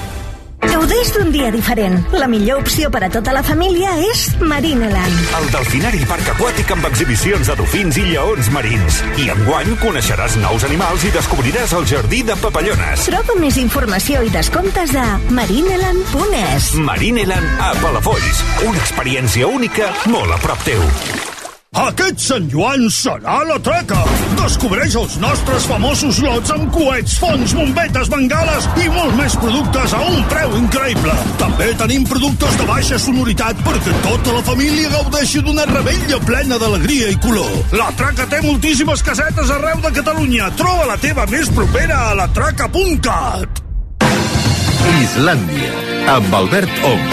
Gaudeix d'un dia diferent. La millor opció per a tota la família és Marineland. El Delfinari Parc Aquàtic amb exhibicions de dofins i lleons marins. I enguany coneixeràs nous animals i descobriràs el jardí de papallones. Troba més informació i descomptes a marineland punt es. Marineland a Palafolls. Una experiència única molt a prop teu. Aquest Sant Joan serà la traca. Descobreix els nostres famosos lots amb coets, fonts, bombetes, bengales i molt més productes a un preu increïble. També tenim productes de baixa sonoritat perquè tota la família gaudeixi d'una revetlla plena d'alegria i color. La traca té moltíssimes casetes arreu de Catalunya. Troba la teva més propera a la traca punt cat. Islàndia, amb Albert Ong.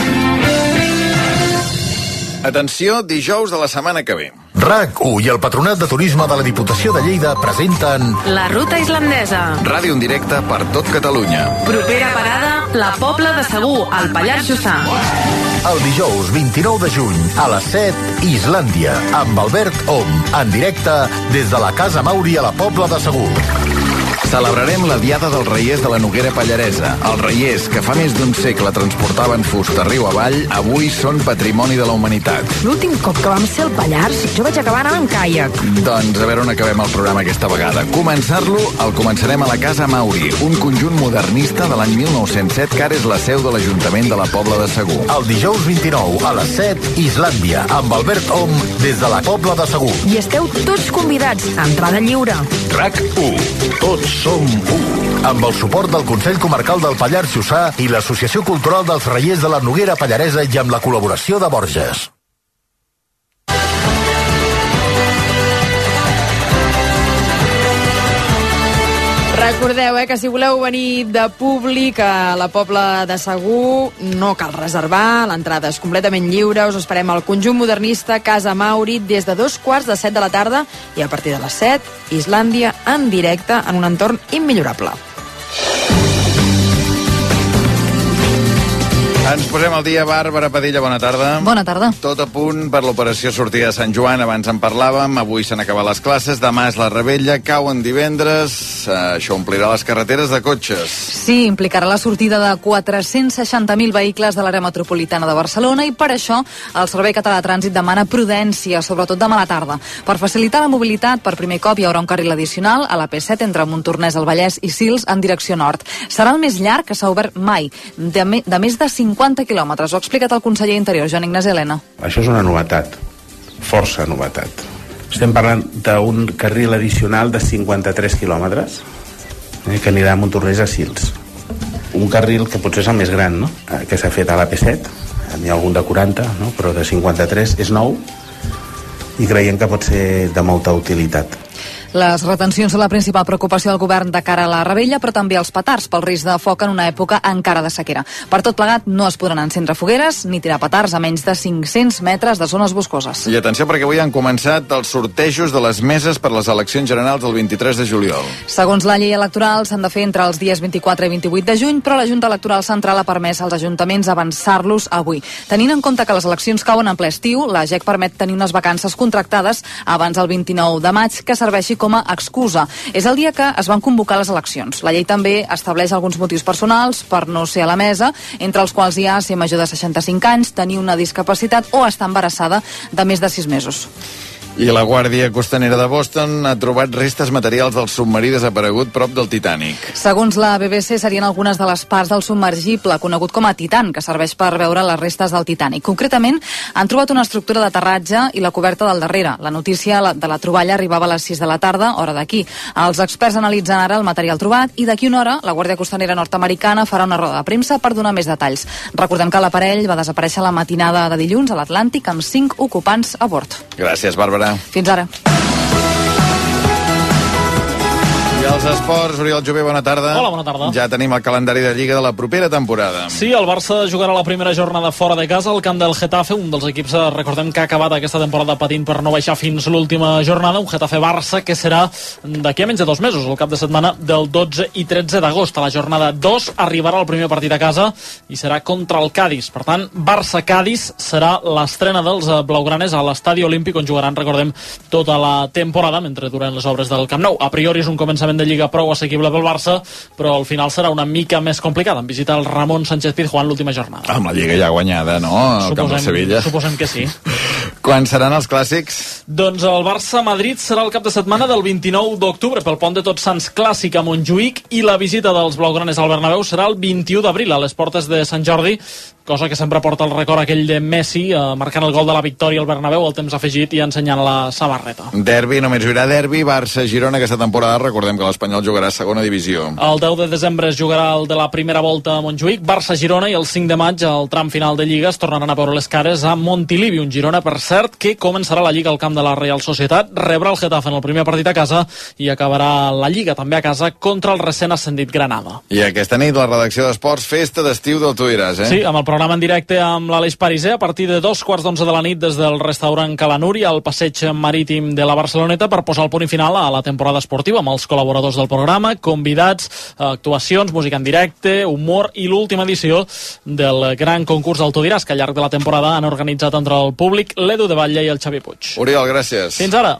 Atenció, dijous de la setmana que ve. RAC u i el Patronat de Turisme de la Diputació de Lleida presenten La ruta islandesa. Ràdio en directe per tot Catalunya. Propera parada, la Pobla de Segur, al Pallars Jussà. El dijous vint-i-nou de juny a les set, Islàndia, amb Albert Om, en directe des de la Casa Mauri a la Pobla de Segur. Celebrarem la Diada dels Reiers de la Noguera Pallaresa. Els reiers, que fa més d'un segle transportaven fusta riu avall, avui són patrimoni de la humanitat. L'últim cop que vam ser al Pallars, jo vaig acabar anant en caiac. Doncs a veure on acabem el programa aquesta vegada. Començar-lo el començarem a la Casa Mauri, un conjunt modernista de l'any mil nou-cents set que ara és la seu de l'Ajuntament de la Pobla de Segur. El dijous vint-i-nou a les set, Islàndia, amb Albert Om, des de la Pobla de Segur. I esteu tots convidats, a entrada lliure. RAC u. Tots som u. Amb el suport del Consell Comarcal del Pallars Jussà i l'Associació Cultural dels Reiers de la Noguera Pallaresa i amb la col·laboració de Borges. Recordeu eh, que si voleu venir de públic a la Pobla de Segur no cal reservar, l'entrada és completament lliure. Us esperem al conjunt modernista Casa Mauri des de dos quarts de set de la tarda i a partir de les set, Islàndia en directe en un entorn immillorable. Ens posem al dia. Bàrbara Padilla, bona tarda. Bona tarda. Tot a punt per l'operació sortida de Sant Joan, abans en parlàvem, avui s'han acabat les classes, demà és la revetlla, cauen divendres, això omplirà les carreteres de cotxes. Sí, implicarà la sortida de quatre-cents seixanta mil vehicles de l'àrea metropolitana de Barcelona i per això el Servei Català de Trànsit demana prudència, sobretot demà a la tarda. Per facilitar la mobilitat, per primer cop hi haurà un carril addicional a la P set entre Montornès, el Vallès i Sils en direcció nord. Serà el més llarg que s'ha obert mai, de, me, de més de cinquanta cinquanta quilòmetres. Ho ha explicat el conseller Interior, Joan Ignasi Elena. Això és una novetat, força novetat. Estem parlant d'un carril addicional de cinquanta-tres quilòmetres eh, que anirà a Montornès a Sils. Un carril que potser és el més gran, no? Eh, que s'ha fet a l'A P set, n'hi ha algun de quaranta, no? Però de cinquanta-tres és nou i creiem que pot ser de molta utilitat. Les retencions són la principal preocupació del govern de cara a la Rebella, però també els petards pel risc de foc en una època encara de sequera. Per tot plegat, no es podran encendre fogueres ni tirar petards a menys de cinc-cents metres de zones boscoses. I atenció, perquè avui han començat els sortejos de les meses per les eleccions generals del vint-i-tres de juliol. Segons la llei electoral, s'han de fer entre els dies vint-i-quatre i vint-i-vuit de juny, però la Junta Electoral Central ha permès als ajuntaments avançar-los avui. Tenint en compte que les eleccions cauen en ple estiu, la G E C permet tenir unes vacances contractades abans del vint-i-nou de maig que serveixi com a excusa. És el dia que es van convocar les eleccions. La llei també estableix alguns motius personals per no ser a la mesa, entre els quals hi ha ser major de seixanta-cinc anys, tenir una discapacitat o estar embarassada de més de sis mesos. I la Guàrdia Costanera de Boston ha trobat restes materials del submarí desaparegut prop del Titanic. Segons la B B C, serien algunes de les parts del submergible, conegut com a Titan, que serveix per veure les restes del Titanic. Concretament, han trobat una estructura d'aterratge i la coberta del darrere. La notícia de la troballa arribava a les sis de la tarda, hora d'aquí. Els experts analitzen ara el material trobat i d'aquí una hora la Guàrdia Costanera nord-americana farà una roda de premsa per donar més detalls. Recordem que l'aparell va desaparèixer la matinada de dilluns a l'Atlàntic amb cinc ocupants a bord. Gràcies, Bàrbara. Fins ara. I els esports, Oriol Jové, bona tarda. Hola, bona tarda. Ja tenim el calendari de Lliga de la propera temporada. Sí, el Barça jugarà la primera jornada fora de casa al camp del Getafe, un dels equips, recordem, que ha acabat aquesta temporada patint per no baixar fins l'última jornada, un Getafe-Barça que serà d'aquí a menys de dos mesos, el cap de setmana del dotze i tretze d'agost. A la jornada dos arribarà el primer partit a casa i serà contra el Cádiz. Per tant, Barça-Cádiz serà l'estrena dels blaugranes a l'Estadi Olímpic, on jugaran, recordem, tota la temporada mentre duren les obres del Camp Nou. A priori és un començament de Lliga prou assequible pel Barça, però al final serà una mica més complicat en visitar el Ramon Sánchez Pizjuán l'última jornada. Amb la Lliga ja guanyada, no? Al camp de Sevilla. Suposem que sí. Quan seran els clàssics? Doncs el Barça-Madrid serà el cap de setmana del vint-i-nou d'octubre pel Pont de Tots Sants clàssic a Montjuïc, i la visita dels blaugranes al Bernabéu serà el vint-i-u d'abril a les portes de Sant Jordi, cosa que sempre porta el record aquell de Messi eh, marcant el gol de la victòria al Bernabéu al temps afegit i ensenyant la samarreta. Derbi, només hi haurà derbi. Barça-Girona aquesta temporada, recordem que l'Espanyol jugarà a segona divisió. El deu de desembre es jugarà el de la primera volta a Montjuïc, Barça-Girona, i el cinc de maig, al tram final de Lliga, es tornaran a veure les cares a Montilivi, un Girona, per cert, que començarà la Lliga al camp de la Real Societat, rebrà el Getafe en el primer partit a casa i acabarà la Lliga també a casa contra el recent ascendit Granada. I aquesta nit la redacció d'Esports, festa d'estiu del Tu diràs, eh? Sí, amb el programa en directe amb l'Aleix Pariser a partir de dos quarts d'onze de la nit des del restaurant Calanuri al passeig marítim de la Barceloneta per posar el punt i final a la temporada esportiva amb els col·laboradors del programa, convidats, actuacions, música en directe, humor i l'última edició del gran concurs del Tu diràs que al llarg de la temporada han organitzat entre el públic l'Edu de Batlle i el Xavi Puig. Oriol, gràcies. Fins ara.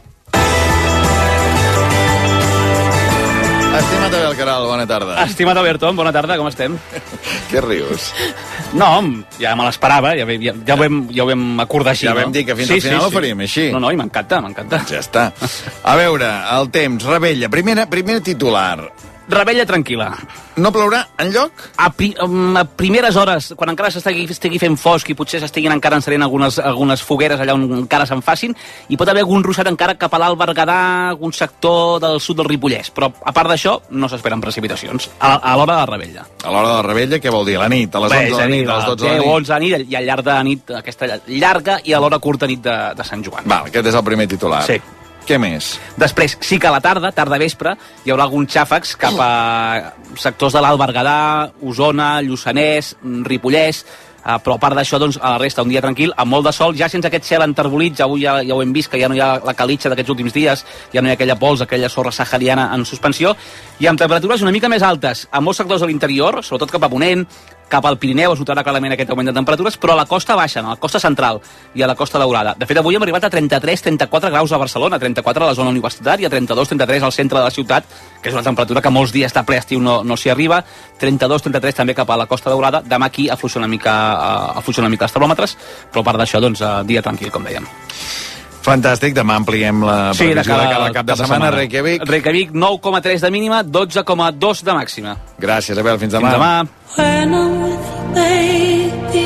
Estima't Abel Caral, bona tarda. Estimat Alberto, bona tarda, com estem? Què rius? No, ja me l'esperava, ja, ja, ja, ho vam, ja ho vam acordar així. Ja vam no? dir que fins sí, al final sí, ho faríem sí. així. No, no, i m'encanta, m'encanta. Ja està. A veure, el temps, Rebella, primera, primer titular. Rebella tranquil·la. No plourà enlloc? A, pri, a primeres hores, quan encara s'estigui fent fosc i potser s'estiguin encara encenent algunes, algunes fogueres allà on encara se'n facin, i pot haver algun ruixat encara cap a l'Alt Berguedà, algun sector del sud del Ripollès, però a part d'això no s'esperen precipitacions a, a l'hora de la Rebella. A l'hora de la Rebella, què vol dir? A la nit, a les onze de la nit, a les dotze de la nit? onze de la nit i al llarg de la nit, aquesta llarga i a l'hora curta nit de, de Sant Joan. Val, aquest és el primer titular. Sí. Què més? Després, sí que a la tarda, tarda-vespre, hi haurà alguns xàfecs cap a sectors de l'Alt Berguedà, Osona, Lluçanès, Ripollès, Uh, però a part d'això, doncs, a la resta, un dia tranquil, amb molt de sol, ja sense aquest cel enterbolit, ja, avui ja, ja ho hem vist, que ja no hi ha la calitxa d'aquests últims dies, ja no hi ha aquella pols, aquella sorra sahariana en suspensió, i amb temperatures una mica més altes, a molts sectors de l'interior, sobretot cap a Ponent, cap al Pirineu es notarà clarament aquest augment de temperatures, però a la costa baixa, a la costa central i a la costa daurada. De fet, avui hem arribat a trenta-tres trenta-quatre graus a Barcelona, trenta-quatre a la zona universitària, trenta-dos trenta-tres al centre de la ciutat, que és una temperatura que molts dies de ple estiu no, no s'hi arriba, trenta-dos trenta-tres també cap a la costa daurada. Demà aquí afluixa una mica, afluixa una mica els termòmetres, però a part d'això, doncs, dia tranquil, com dèiem. Fantàstic, demà ampliem la sí, previsió de cada cap de, de setmana. setmana. Reykjavik. Reykjavik, nou coma tres de mínima, dotze coma dos de màxima. Gràcies, Abel, fins demà. Fins demà.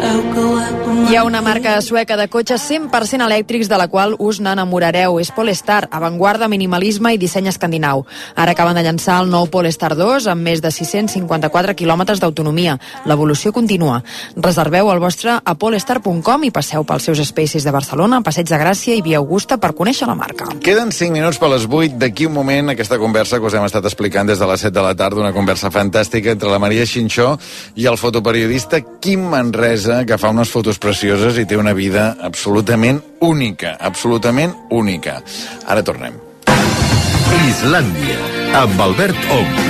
Hi ha una marca sueca de cotxes cent per cent elèctrics de la qual us n'enamorareu. És Polestar, avantguarda, minimalisme i disseny escandinau. Ara acaben de llançar el nou Polestar dos amb més de sis-cents cinquanta-quatre quilòmetres d'autonomia. L'evolució continua. Reserveu el vostre a polestar punt com i passeu pels seus spaces de Barcelona, Passeig de Gràcia i Via Augusta per conèixer la marca. Queden cinc minuts per les vuit. D'aquí un moment, aquesta conversa que us hem estat explicant des de les set de la tarda, una conversa fantàstica entre la Maria Xinxó i el fotoperiodista Quim Manresa, que fa unes fotos precioses i té una vida absolutament única, absolutament única. Ara tornem. Islàndia, amb Albert Ong.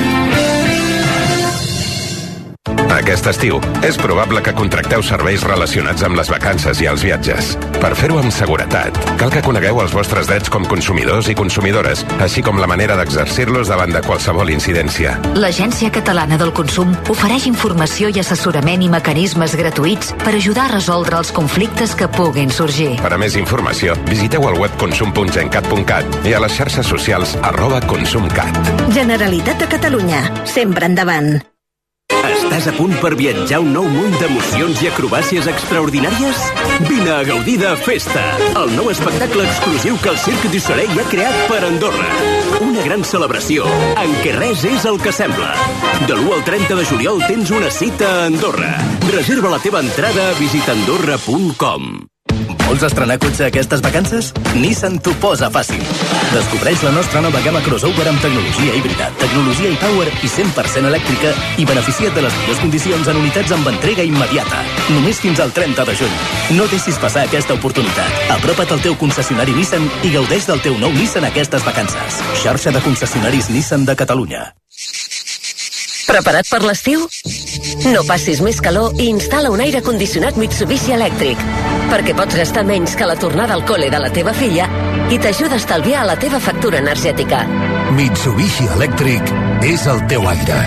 Aquest estiu és probable que contracteu serveis relacionats amb les vacances i els viatges. Per fer-ho amb seguretat, cal que conegueu els vostres drets com consumidors i consumidores, així com la manera d'exercir-los davant de qualsevol incidència. L'Agència Catalana del Consum ofereix informació i assessorament i mecanismes gratuïts per ajudar a resoldre els conflictes que puguin sorgir. Per a més informació, visiteu el web consum punt gencat punt cat i a les xarxes socials arroba consumcat. Generalitat de Catalunya, sempre endavant. Estàs a punt per viatjar un nou munt d'emocions i acrobàcies extraordinàries? Vine a gaudir de Festa, el nou espectacle exclusiu que el Cirque du Soleil ha creat per Andorra. Una gran celebració en què res és el que sembla. De l'u al trenta de juliol tens una cita a Andorra. Reserva la teva entrada a visita andorra punt com. Vols estrenar cotxe aquestes vacances? Nissan t'ho posa fàcil. Descobreix la nostra nova gamma crossover amb tecnologia híbrida, tecnologia e-Power i cent per cent elèctrica i beneficia't de les millors condicions en unitats amb entrega immediata. Només fins al trenta de juny. No deixis passar aquesta oportunitat. Apropa't al teu concessionari Nissan i gaudeix del teu nou Nissan aquestes vacances. Xarxa de concessionaris Nissan de Catalunya. Preparat per l'estiu? No passis més calor i instal·la un aire condicionat Mitsubishi elèctric, perquè pots gastar menys que la tornada al col·le de la teva filla i t'ajuda a estalviar la teva factura energètica. Mitsubishi elèctric és el teu aire.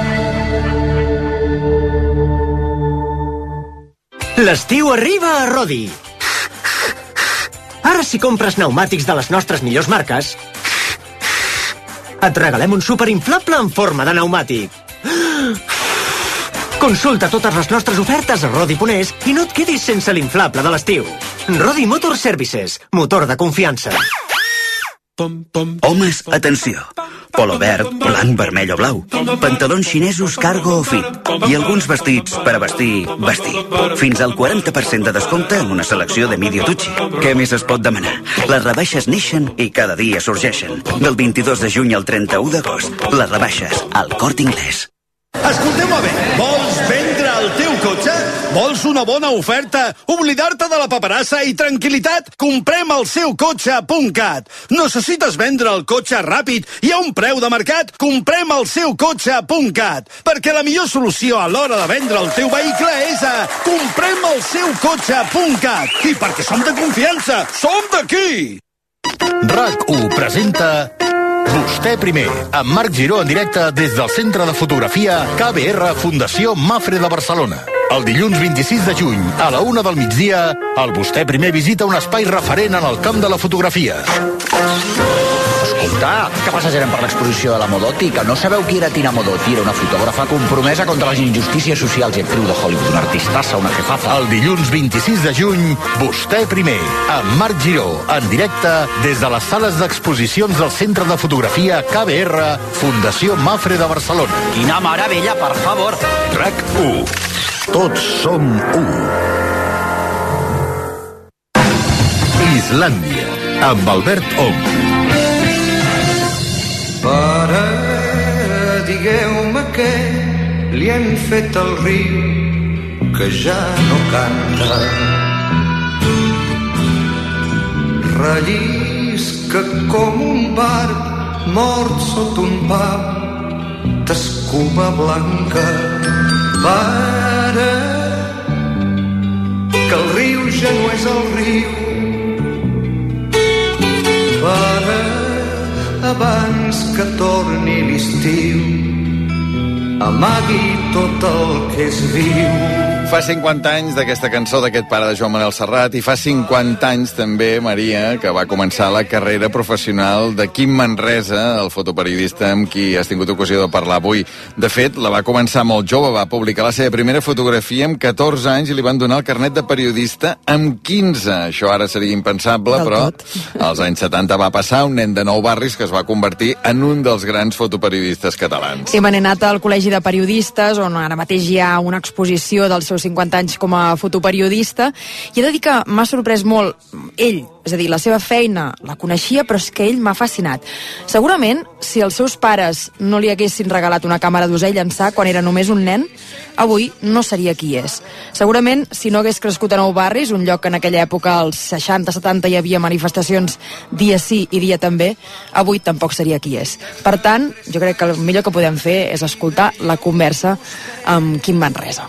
L'estiu arriba a Rodi. Ara si compres pneumàtics de les nostres millors marques, et regalem un superinflable en forma de pneumàtic. Consulta totes les nostres ofertes a Rodi punt es i no et quedis sense l'inflable de l'estiu. Rodi Motor Services, motor de confiança. Homes, atenció. Polo verd, blanc, vermell o blau. Pantalons xinesos cargo o fit. I alguns vestits per a vestir, vestir. Fins al quaranta per cent de descompte en una selecció de Medio Tucci. Què més es pot demanar? Les rebaixes neixen i cada dia sorgeixen. Del vint-i-dos de juny al trenta-u d'agost. Les rebaixes al Corte Inglés. Escolteu-me bé, vols vendre el teu cotxe? Vols una bona oferta? Oblidar-te de la paperassa i tranquil·litat? Comprem el seu cotxe punt cat. Necessites vendre el cotxe ràpid i a un preu de mercat? Comprem el seu cotxe punt cat. Perquè la millor solució a l'hora de vendre el teu vehicle és a comprem el seu cotxe punt cat. I perquè som de confiança, som d'aquí! RAC u presenta Vostè primer, amb Marc Giró en directe des del Centre de Fotografia K B R Fundació Mafre de Barcelona. El dilluns vint-i-sis de juny, a la una del migdia, el Vostè primer visita un espai referent en el camp de la fotografia. Escolta, que passejarem per l'exposició de la Modotti, que no sabeu qui era Tina Modotti? Era una fotògrafa compromesa contra les injustícies socials i actriu de Hollywood, una artistassa, una jefaza. El dilluns vint-i-sis de juny, Vostè primer, amb Marc Giró, en directe des de les sales d'exposicions del Centre de Fotografia K B R Fundació Mafre de Barcelona. Quina meravella, per favor! RAC u. Tots som u. Islàndia, amb Albert Ong. Pare, digueu-me què li hem fet al riu que ja no canta. Rellisca com un barb mort sota un pap d'escuma blanca. Pare, que el riu ja no és el riu. Pare, abans que torni l'estiu, amagui tot el que és viu. fa cinquanta anys d'aquesta cançó d'aquest pare de Joan Manuel Serrat i fa cinquanta anys també, Maria, que va començar la carrera professional de Quim Manresa, el fotoperiodista amb qui has tingut ocasió de parlar avui. De fet, la va començar molt jove, va publicar la seva primera fotografia amb catorze anys i li van donar el carnet de periodista amb quinze. Això ara seria impensable, Del però tot. als anys setanta va passar un nen de Nou Barris que es va convertir en un dels grans fotoperiodistes catalans. Sí, me n'he anat al Col·legi de Periodistes, on ara mateix hi ha una exposició dels seus cinquanta anys com a fotoperiodista, i he de dir que m'ha sorprès molt ell, és a dir, la seva feina la coneixia, però és que ell m'ha fascinat. Segurament, si els seus pares no li haguessin regalat una càmera d'usell llançar quan era només un nen, avui no seria qui és. Segurament, si no hagués crescut a Nou Barris, un lloc que en aquella època, als seixanta setanta, hi havia manifestacions dia sí i dia també, avui tampoc seria qui és. Per tant, jo crec que el millor que podem fer és escoltar la conversa amb Quim Manresa.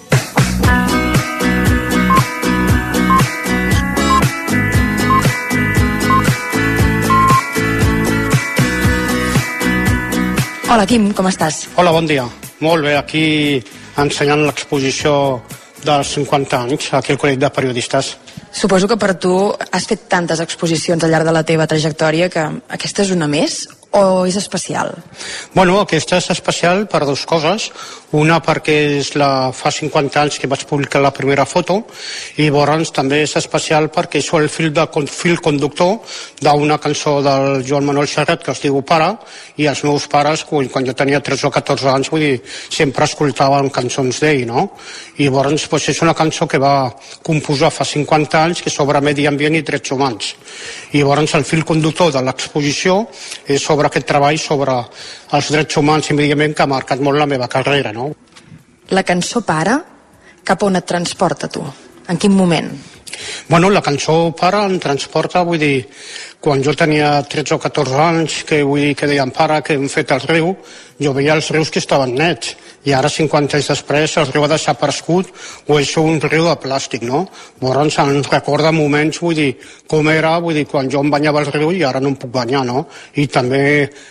Hola, Quim, com estàs? Hola, bon dia. Molt bé, aquí ensenyant l'exposició dels cinquanta anys aquí al Col·legi de Periodistes. Suposo que per tu has fet tantes exposicions al llarg de la teva trajectòria que aquesta és una més o és especial? Bueno, aquesta és especial per dues coses. Una perquè és la, fa cinquanta anys que vaig publicar la primera foto, i llavors també és especial perquè és el fil, de, fil conductor d'una cançó del Joan Manuel Serrat que es diu Pare, i els meus pares, quan jo tenia tretze o catorze anys, vull dir, sempre escoltaven cançons d'ell, no? I llavors pues, és una cançó que va composar fa cinquanta anys que sobre medi ambient i drets humans. I llavors el fil conductor de l'exposició és sobre aquest treball sobre els drets humans i medi ambient que ha marcat molt la meva carrera, no? La cançó Pare, cap on et transporta tu? En quin moment? Bueno, la cançó Pare em transporta, vull dir, quan jo tenia tretze o catorze anys, que vull dir que deien Pare, que hem fet el riu, jo veia els rius que estaven nets, i ara cinquanta anys després el riu ha desaparegut o és un riu de plàstic, no? Llavors ens recorda moments, vull dir, com era, vull dir, quan jo em banyava al riu i ara no em puc banyar, no? I també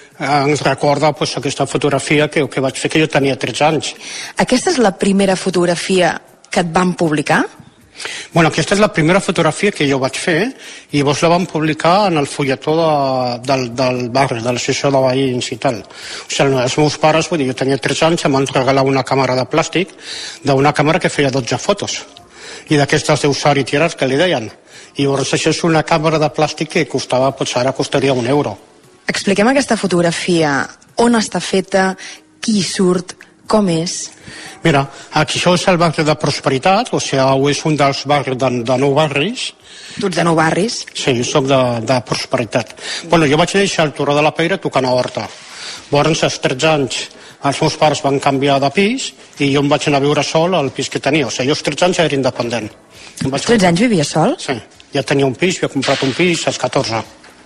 ens recorda pues, aquesta fotografia que, que vaig fer que jo tenia tretze anys. Aquesta és la primera fotografia que et van publicar? Bueno, aquesta és la primera fotografia que jo vaig fer i llavors la vam publicar en el fulletó de, del, del barri, de l'associació de veïns i tal. O sigui, els meus pares, vull dir, jo tenia tretze anys, em van regalar una càmera de plàstic d'una càmera que feia dotze fotos i d'aquestes d'usar i tirar que li deien. I llavors això és una càmera de plàstic que costava, potser ara costaria un euro. Expliquem aquesta fotografia, on està feta, qui surt, com és? Mira, aquí això és el barri de Prosperitat, o sigui, és un dels barris de, de Nou Barris. Tu ets de Nou Barris? Sí, jo soc de, de Prosperitat. Bueno, jo vaig deixar el Turó de la Peira tocant a Horta. Llavors, als tretze anys, els meus pares van canviar de pis i jo em vaig anar a viure sol al pis que tenia. O sigui, jo als tretze anys ja era independent. Als tretze anys vivia sol? Sí, ja tenia un pis, havia comprat un pis als catorze.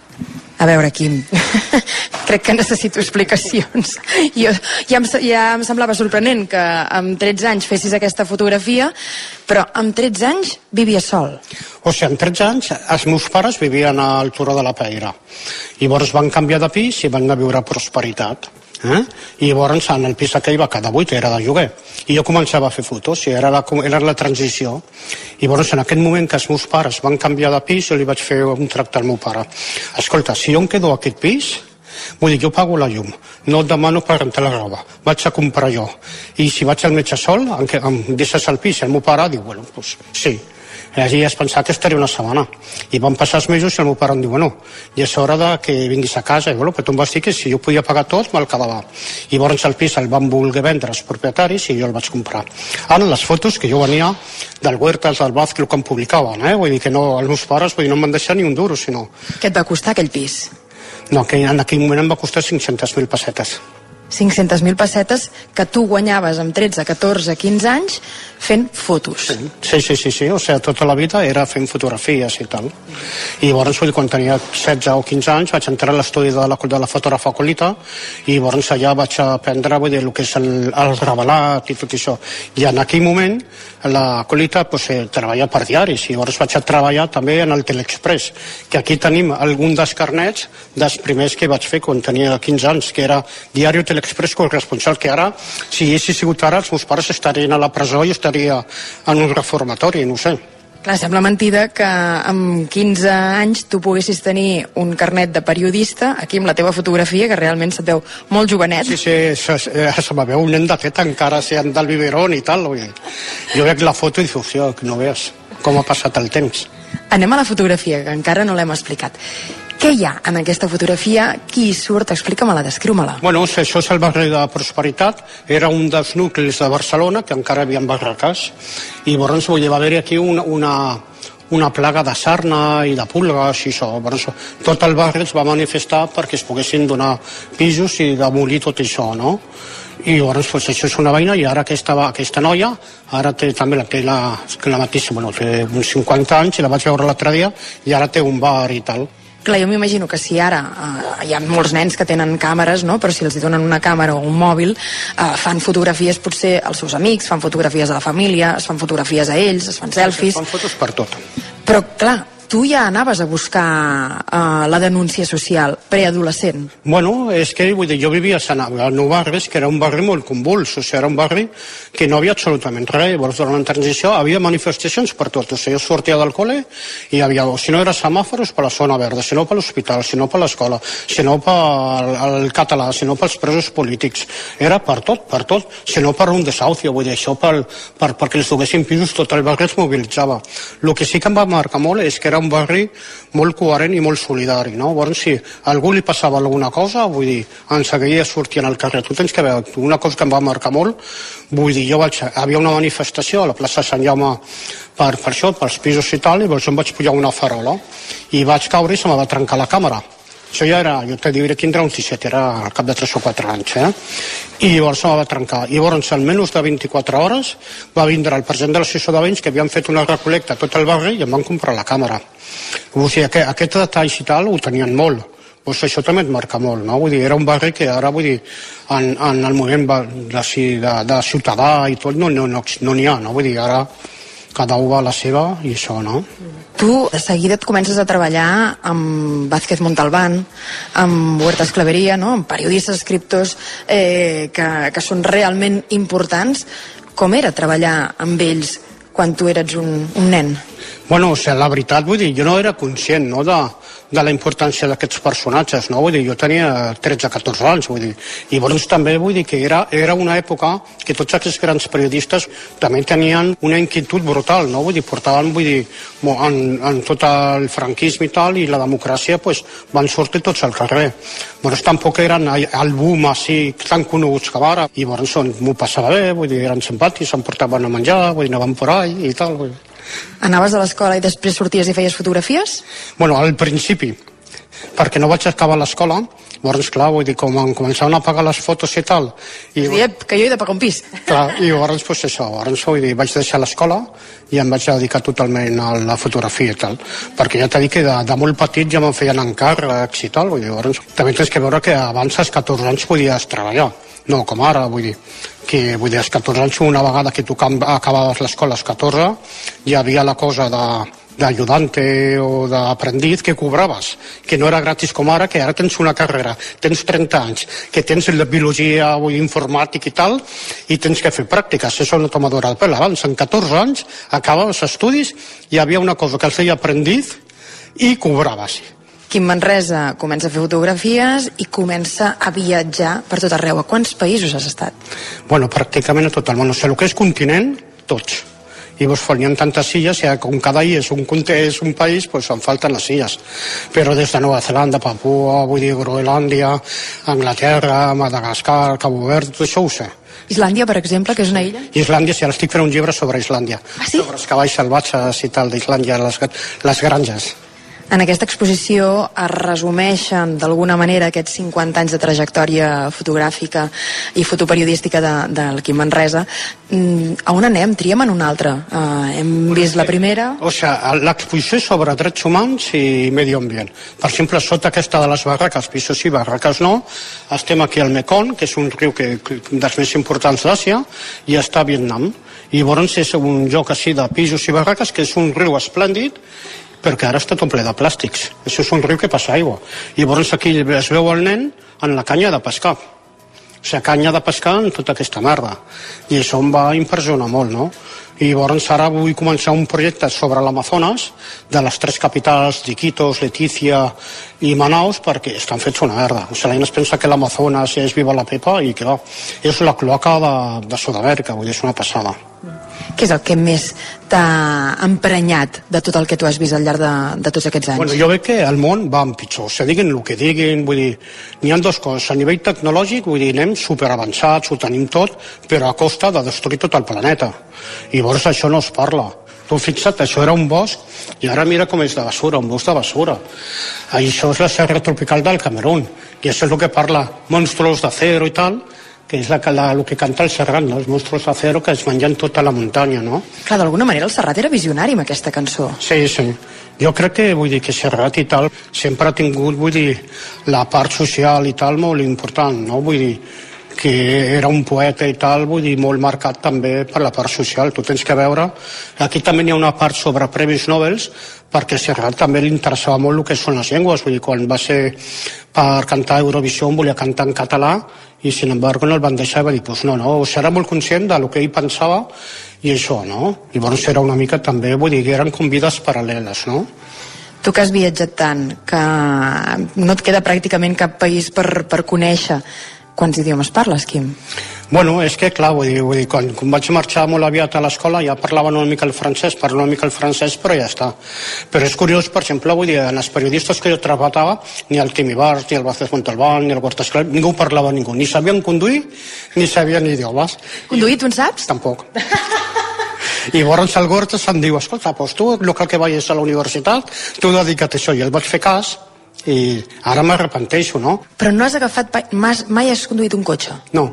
A veure, Quim, crec que necessito explicacions. Jo, ja, em, ja em semblava sorprenent que amb tretze anys fessis aquesta fotografia, però amb tretze anys vivia sol. O sigui, amb tretze anys els meus pares vivien al Turó de la Peira. I llavors van canviar de pis i van anar a viure a Prosperitat. Eh? I llavors en el pis aquell va quedar buit, era de lloguer. I jo començava a fer fotos, i era la, era la transició. I llavors en aquest moment que els meus pares van canviar de pis, jo li vaig fer un tracte al meu pare. Escolta, si jo em quedo a aquest pis, vull dir, jo pago la llum, no et demano per rentar la roba, vaig a comprar jo. I si vaig al metge sol, em, em deixes al pis, i el meu pare diu, bueno, doncs sí. I allí es pensava que estaria una setmana. I van passar els mesos i el meu pare em diu, bueno, ja és hora de que vinguis a casa. I bueno, però tu em vas dir que si jo podia pagar tot, me'l quedava. I llavors el pis el van voler vendre els propietaris i jo el vaig comprar. Ara, les fotos que jo venia del Huertas, del Vázquez, que em publicaven, eh? Vull dir que no, els meus pares vull dir, no em van deixar ni un duro, sinó... Què et va costar aquell pis? No, que en aquell moment em va costar cinc-centes mil pessetes. cinc-centes mil pessetes que tu guanyaves amb tretze, catorze, quinze anys fent fotos. Sí, sí, sí, sí. O sigui, tota la vida era fent fotografies i tal. I llavors, quan tenia setze o quinze anys, vaig entrar a l'estudi de la, de la fotògrafa Colita i llavors allà vaig aprendre, vull dir, el que és el, el revelat i tot això. I en aquell moment, la Colita pues, eh, treballa per diaris i llavors vaig a treballar també en el Teleexpress, que aquí tenim algun dels carnets dels primers que vaig fer quan tenia quinze anys, que era Diari Teleexpress l'express corresponsal, que ara, si haguessis sigut ara, els meus pares estarien a la presó i estaria en un reformatori, no sé. Clar, sembla mentida que amb quinze anys tu poguessis tenir un carnet de periodista aquí amb la teva fotografia, que realment se't veu molt jovenet. Sí, sí, se, se, se me veu un nen de fet encara sent del biberón i tal. Jo veig la foto i dic, hòstia, que no veus com ha passat el temps. Anem a la fotografia, que encara no l'hem explicat. Què hi ha en aquesta fotografia? Qui hi surt? Explica-me-la, descriu-me-la. Bueno, això és el barri de Prosperitat, era un dels nuclis de Barcelona, que encara hi havia barraques, i llavors va haver aquí una, una, una plaga de sarna i de pulgues i això. Llavors, tot el barri es va manifestar perquè es poguessin donar pisos i demolir tot això, no? I llavors pues, això és una veïna, i ara aquesta, aquesta noia ara té també la, té la, la mateixa, bueno, té uns cinquanta anys, i la vaig veure l'altre dia, i ara té un bar i tal. Clar, jo m'imagino que si ara eh, hi ha molts nens que tenen càmeres, no? Però si els donen una càmera o un mòbil, eh, fan fotografies potser als seus amics, fan fotografies a la família, es fan fotografies a ells, es fan selfies... Es fan fotos per tot. Però, clar, tu ja anaves a buscar uh, la denúncia social preadolescent. Bueno, és que vull dir, jo vivia a Sant al Nou Barris, que era un barri molt convuls, o sigui, era un barri que no havia absolutament res. Llavors, durant la transició, havia manifestacions per tot. O sigui, jo sortia del col·le i hi havia, si no era semàforos, per la zona verda, si no per l'hospital, si no per l'escola, si no pel català, si no pels presos polítics. Era per tot, per tot. Si no per un desahucio, vull dir, això per, per, perquè els donessin pisos, tot el barri es mobilitzava. El que sí que em va marcar molt és que era un barri molt coherent i molt solidari, no? Llavors, si a algú li passava alguna cosa, vull dir, en seguida sortien al carrer. Tu tens que veure, una cosa que em va marcar molt, vull dir, jo vaig, havia una manifestació a la plaça Sant Jaume per, per això, pels pisos i tal, i llavors em vaig pujar una farola i vaig caure i se me va trencar la càmera. Això ja era, jo te diria que tindrà un disset, era al cap de tres o quatre anys, eh? I llavors se me va trencar. I llavors, en menys de vint-i-quatre hores, va vindre el president de l'associació de veïns, que havien fet una recol·lecta a tot el barri, i em van comprar la càmera. O sigui, aquest, aquest detall i tal ho tenien molt. Pues això també et marca molt, no? Vull dir, era un barri que ara, vull dir, en, en el moviment de, de, de ciutadà i tot no n'hi no, no, no ha, no? Vull dir, ara cada un va a la seva i això, no? Tu de seguida et comences a treballar amb Vázquez Montalbán, amb Huertas Clavería, no? Amb periodistes, escriptors eh, que, que són realment importants. Com era treballar amb ells quan tu eres un, un nen? Bueno, o sigui, la veritat, vull dir, jo no era conscient, no?, de, de la importància d'aquests personatges, no? Vull dir, jo tenia tretze a catorze anys, vull dir, i llavors també vull dir que era, era una època que tots aquests grans periodistes també tenien una inquietud brutal, no? Vull dir, portaven, vull dir, en, en tot el franquisme i tal, i la democràcia, pues, van sortir tots al carrer. Llavors tampoc eren el boom així tan coneguts que ara, i llavors m'ho passava bé, vull dir, eren simpàtics, em portaven a menjar, vull dir, anaven por ahí i tal, vull dir. Anaves a l'escola i després sorties i feies fotografies? Bueno, al principi, perquè no vaig acabar l'escola, llavors, clar, vull dir, com em començaven a pagar les fotos i tal... I, sí, que jo he de pagar un pis. Clar, i llavors, pues això, llavors, vull dir, vaig deixar l'escola i em vaig dedicar totalment a la fotografia i tal, perquè ja t'he dit que de, de molt petit ja me'n feien encàrrecs i tal, vull dir, llavors, també tens que veure que abans als catorze anys podies treballar, no com ara, vull dir, que vull dir, als catorze anys, una vegada que tu acabaves l'escola als catorze, hi havia la cosa de d'ajudante o d'aprendiz que cobraves, que no era gratis com ara, que ara tens una carrera, tens trenta anys, que tens la biologia o informàtica i tal, i tens que fer pràctiques, això no tomadora de pèl. Abans, en catorze anys, acabaves estudis, hi havia una cosa que es feia aprendiz i cobraves. Quim Manresa comença a fer fotografies i comença a viatjar per tot arreu. A quants països has estat? Bueno, pràcticament a tot el món. O sigui, el que és continent, tots. I vos folien tantes illes, i com cada illa és un, és un país, pues em falten les illes. Però des de Nova Zelanda, Papua, vull dir, Groenlàndia, Anglaterra, Madagascar, Cabo Verd, tot això ho sé. Islàndia, per exemple, que és una illa? Islàndia, sí, ara estic fent un llibre sobre Islàndia. Ah, sí? Sobre els cavalls salvatges i tal d'Islàndia, les, les granges. En aquesta exposició es resumeixen d'alguna manera aquests cinquanta anys de trajectòria fotogràfica i fotoperiodística de, del Quim Manresa. A on anem? Triem en una altra. Uh, hem vist la primera... O sigui, l'exposició és sobre drets humans i medi ambient. Per exemple, sota aquesta de les barraques, pisos i barraques no, estem aquí al Mekong, que és un riu que, dels més importants d'Àsia, i està a Vietnam. I llavors és un lloc així de pisos i barraques, que és un riu esplèndid, perquè ara està tot ple de plàstics. Això és un riu que passa aigua. I llavors aquí es veu el nen en la canya de pescar. o sigui, canya de pescar en tota aquesta merda. I això em va impressionar molt, no? I llavors ara vull començar un projecte sobre l'Amazones, de les tres capitals d'Iquitos, Leticia i Manaus, perquè estan fets una merda. O sigui, la gent es pensa que l'Amazones és viva la pepa i que va, és la cloaca de, de Sud-amèrica, vull dir, és una passada. Què és el que més t'ha emprenyat de tot el que tu has vist al llarg de, de tots aquests anys? Bueno, jo veig que el món va en pitjor, o sigui, diguin el que diguin, vull dir, n'hi ha dues coses, a nivell tecnològic, vull dir, anem superavançats, ho tenim tot, però a costa de destruir tot el planeta. I llavors això no es parla. Tu fixa't, això era un bosc i ara mira com és de basura, un bosc de basura. Això és la serra tropical del Camerún i això és el que parla Monstruos de Acero i tal, que és la, la, el que canta el Serrat, no? Els monstruos de acero que es mengen tota la muntanya, no? Clar, d'alguna manera el Serrat era visionari amb aquesta cançó. Sí, sí. Jo crec que, vull dir, que Serrat i tal sempre ha tingut, vull dir, la part social i tal molt important, no? Vull dir, que era un poeta i tal, vull dir, molt marcat també per la part social. Tu tens que veure, aquí també hi ha una part sobre premis Nobel, perquè a Serrat també li interessava molt el que són les llengües, vull dir, quan va ser per cantar a Eurovisió volia cantar en català i sin embargo no el van deixar i va dir, pues no, no, o sigui, era molt conscient del que ell pensava i això, no? I llavors era una mica també, vull dir, que eren com vides paral·leles, no? Tu que has viatjat tant, que no et queda pràcticament cap país per, per conèixer, quants idiomes parles, Quim? Bueno, és que clar, vull dir, vull dir quan, quan vaig marxar molt aviat a l'escola ja parlava una mica el francès, parlo una mica el francès, però ja està. Però és curiós, per exemple, vull dir, en els periodistes que jo treballava, ni el Quim Ibarz, ni el Vázquez Montalbán, ni el Huertas Clar, ningú parlava ningú, ni sabien conduir, ni sabien idiomes. Conduir, tu en saps? Tampoc. I llavors el Huertas em diu, escolta, doncs tu, el que vagis a la universitat, tu dedica't a això, i el vaig fer cas, i ara m'arrepenteixo, no? Però no has agafat, mai, mai has conduït un cotxe? No.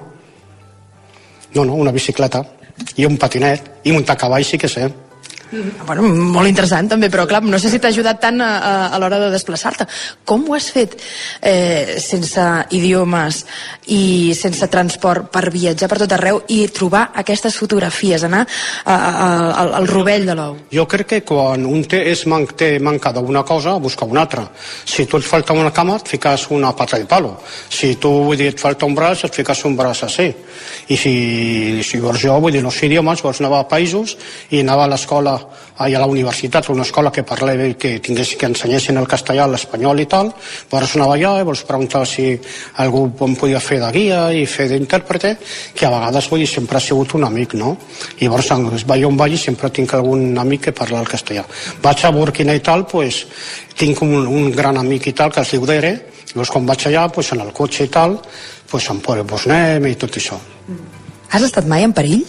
No, no, una bicicleta i un patinet i muntar cavall sí que sé. Bueno, molt interessant també, però clar, no sé si t'ha ajudat tant a, a, a l'hora de desplaçar-te. Com ho has fet eh, sense idiomes i sense transport per viatjar per tot arreu i trobar aquestes fotografies, anar a, a, a, al rovell de l'ou? Jo crec que quan un té, és man, té manca d'una cosa, busca una altra. Si tu et falta una cama, et fiques una pata de palo. Si tu, vull dir, et falta un braç, et fiques un braç així. I si, si llavors jo, vull dir, no sé idiomes, llavors anava a països i anava a l'escola a la universitat, una escola que parlés, que tingués, que ensenyessin el castellà, l'espanyol i tal, llavors anava allà i vols preguntar si algú em podia fer de guia i fer d'intèrprete, que a vegades, vull dir, sempre ha sigut un amic, no? I llavors, vaig on vaig, sempre tinc algun amic que parla el castellà. Vaig a Burkina i tal, pues, tinc un, un gran amic i tal, que es diu Dere, llavors quan vaig allà, pues, en el cotxe i tal, pues, em pues, anem i tot això. Has estat mai en perill?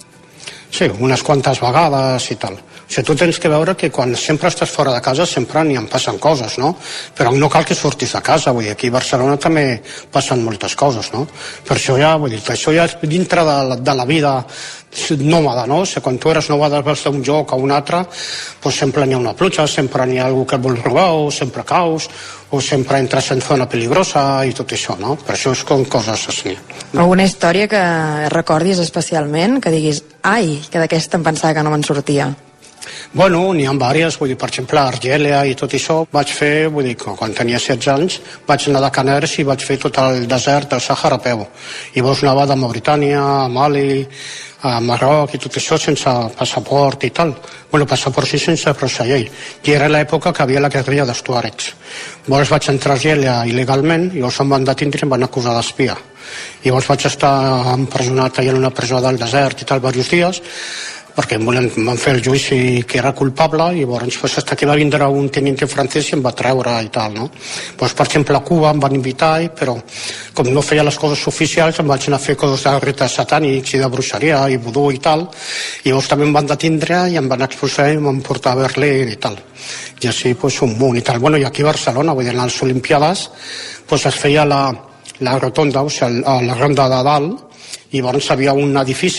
Sí, unes quantes vegades i tal. O sigui, tu tens que veure que quan sempre estàs fora de casa sempre n'hi en passen coses, no? Però no cal que surtis de casa, vull dir, aquí a Barcelona també passen moltes coses, no? Per això ja, vull dir, això ja és dintre de la, de la vida nòmada, no? O sigui, quan tu eres nòmada vas d'un lloc a un altre, doncs sempre n'hi ha una pluja, sempre n'hi ha algú que et vol robar, o sempre caus, o sempre entres en zona peligrosa i tot això, no? Per això és com coses així. Alguna història que recordis especialment, que diguis, ai, que d'aquesta em pensava que no me'n sortia? Bueno, n'hi ha diverses, vull dir, per exemple, a Argèlia i tot això vaig fer, vull dir, quan tenia setze anys vaig anar de Caners i vaig fer tot el desert del Sàhara a peu. I llavors anava de Mauritània a Mali, a Marroc i tot això sense passaport i tal. Bueno, passaport sí sense procedell. I era l'època que havia la guerrilla dels tuaregs. Llavors vaig entrar a Argèlia il·legalment i llavors em van detindre i em van acusar d'espia. I llavors vaig estar empresonat allà en una presó del desert i tal diversos dies, perquè em van, van fer el judici que era culpable i llavors pues, hasta que va vindre un teniente francès i em va treure i tal, no? Pues, per exemple, a Cuba em van invitar, però com no feia les coses oficials em vaig anar a fer coses de rites satànics i de bruixeria i vudú i tal, i llavors també em van detindre i em van expulsar i em van portar a Berlín i tal. I així pues, un munt i tal. Bueno, i aquí a Barcelona, vull dir, en les Olimpiades pues, es feia la, la rotonda, o sigui, la ronda de dalt, i llavors hi havia un edifici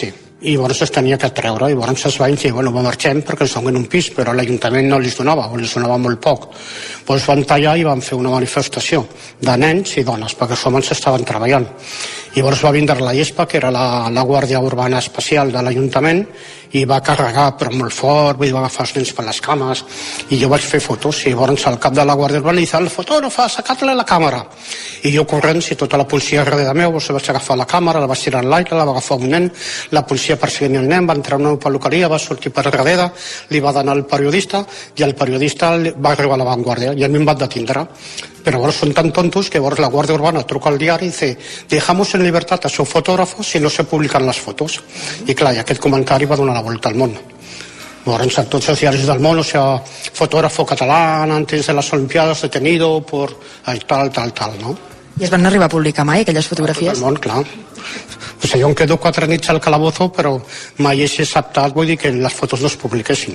i llavors es tenia que treure, i llavors es va dir, bueno, marxem perquè ens donen un pis, però l'Ajuntament no els donava, o els donava molt poc. Llavors van tallar i van fer una manifestació de nens i dones, perquè els homes estaven treballant. I llavors va vindre la I E S P A, que era la, la Guàrdia Urbana Especial de l'Ajuntament, i va carregar, però molt fort, vull dir, va agafar els nens per les cames, i jo vaig fer fotos, i llavors al cap de la Guàrdia Urbana dice, el fotògraf, sacat-li la càmera. I jo corrents, i tota la policia darrere meu, llavors vaig agafar la càmera, la vaig tirar en l'aire, la va agafar un nen, la policia perseguint el nen, va entrar una peluqueria, va sortir per darrere, li va donar el periodista, i el periodista va arribar a la Vanguardia, i a mi em va detindre. Però llavors són tan tontos que llavors la Guàrdia Urbana truca al diari i dice, dejamos en libertad a su fotógrafo si no se publican las fotos. I clar, i aquest comentari va donar la volta al món. Llavors, a tots els diaris del món, o sea, fotógrafo catalán antes de las Olimpiadas detenido por tal, tal, tal, no? I es van arribar a publicar mai, aquelles fotografies? Al món, clar. O sigui, jo em quedo quatre nits al calabozo, però mai he acceptat, vull dir, que les fotos no es publiquessin.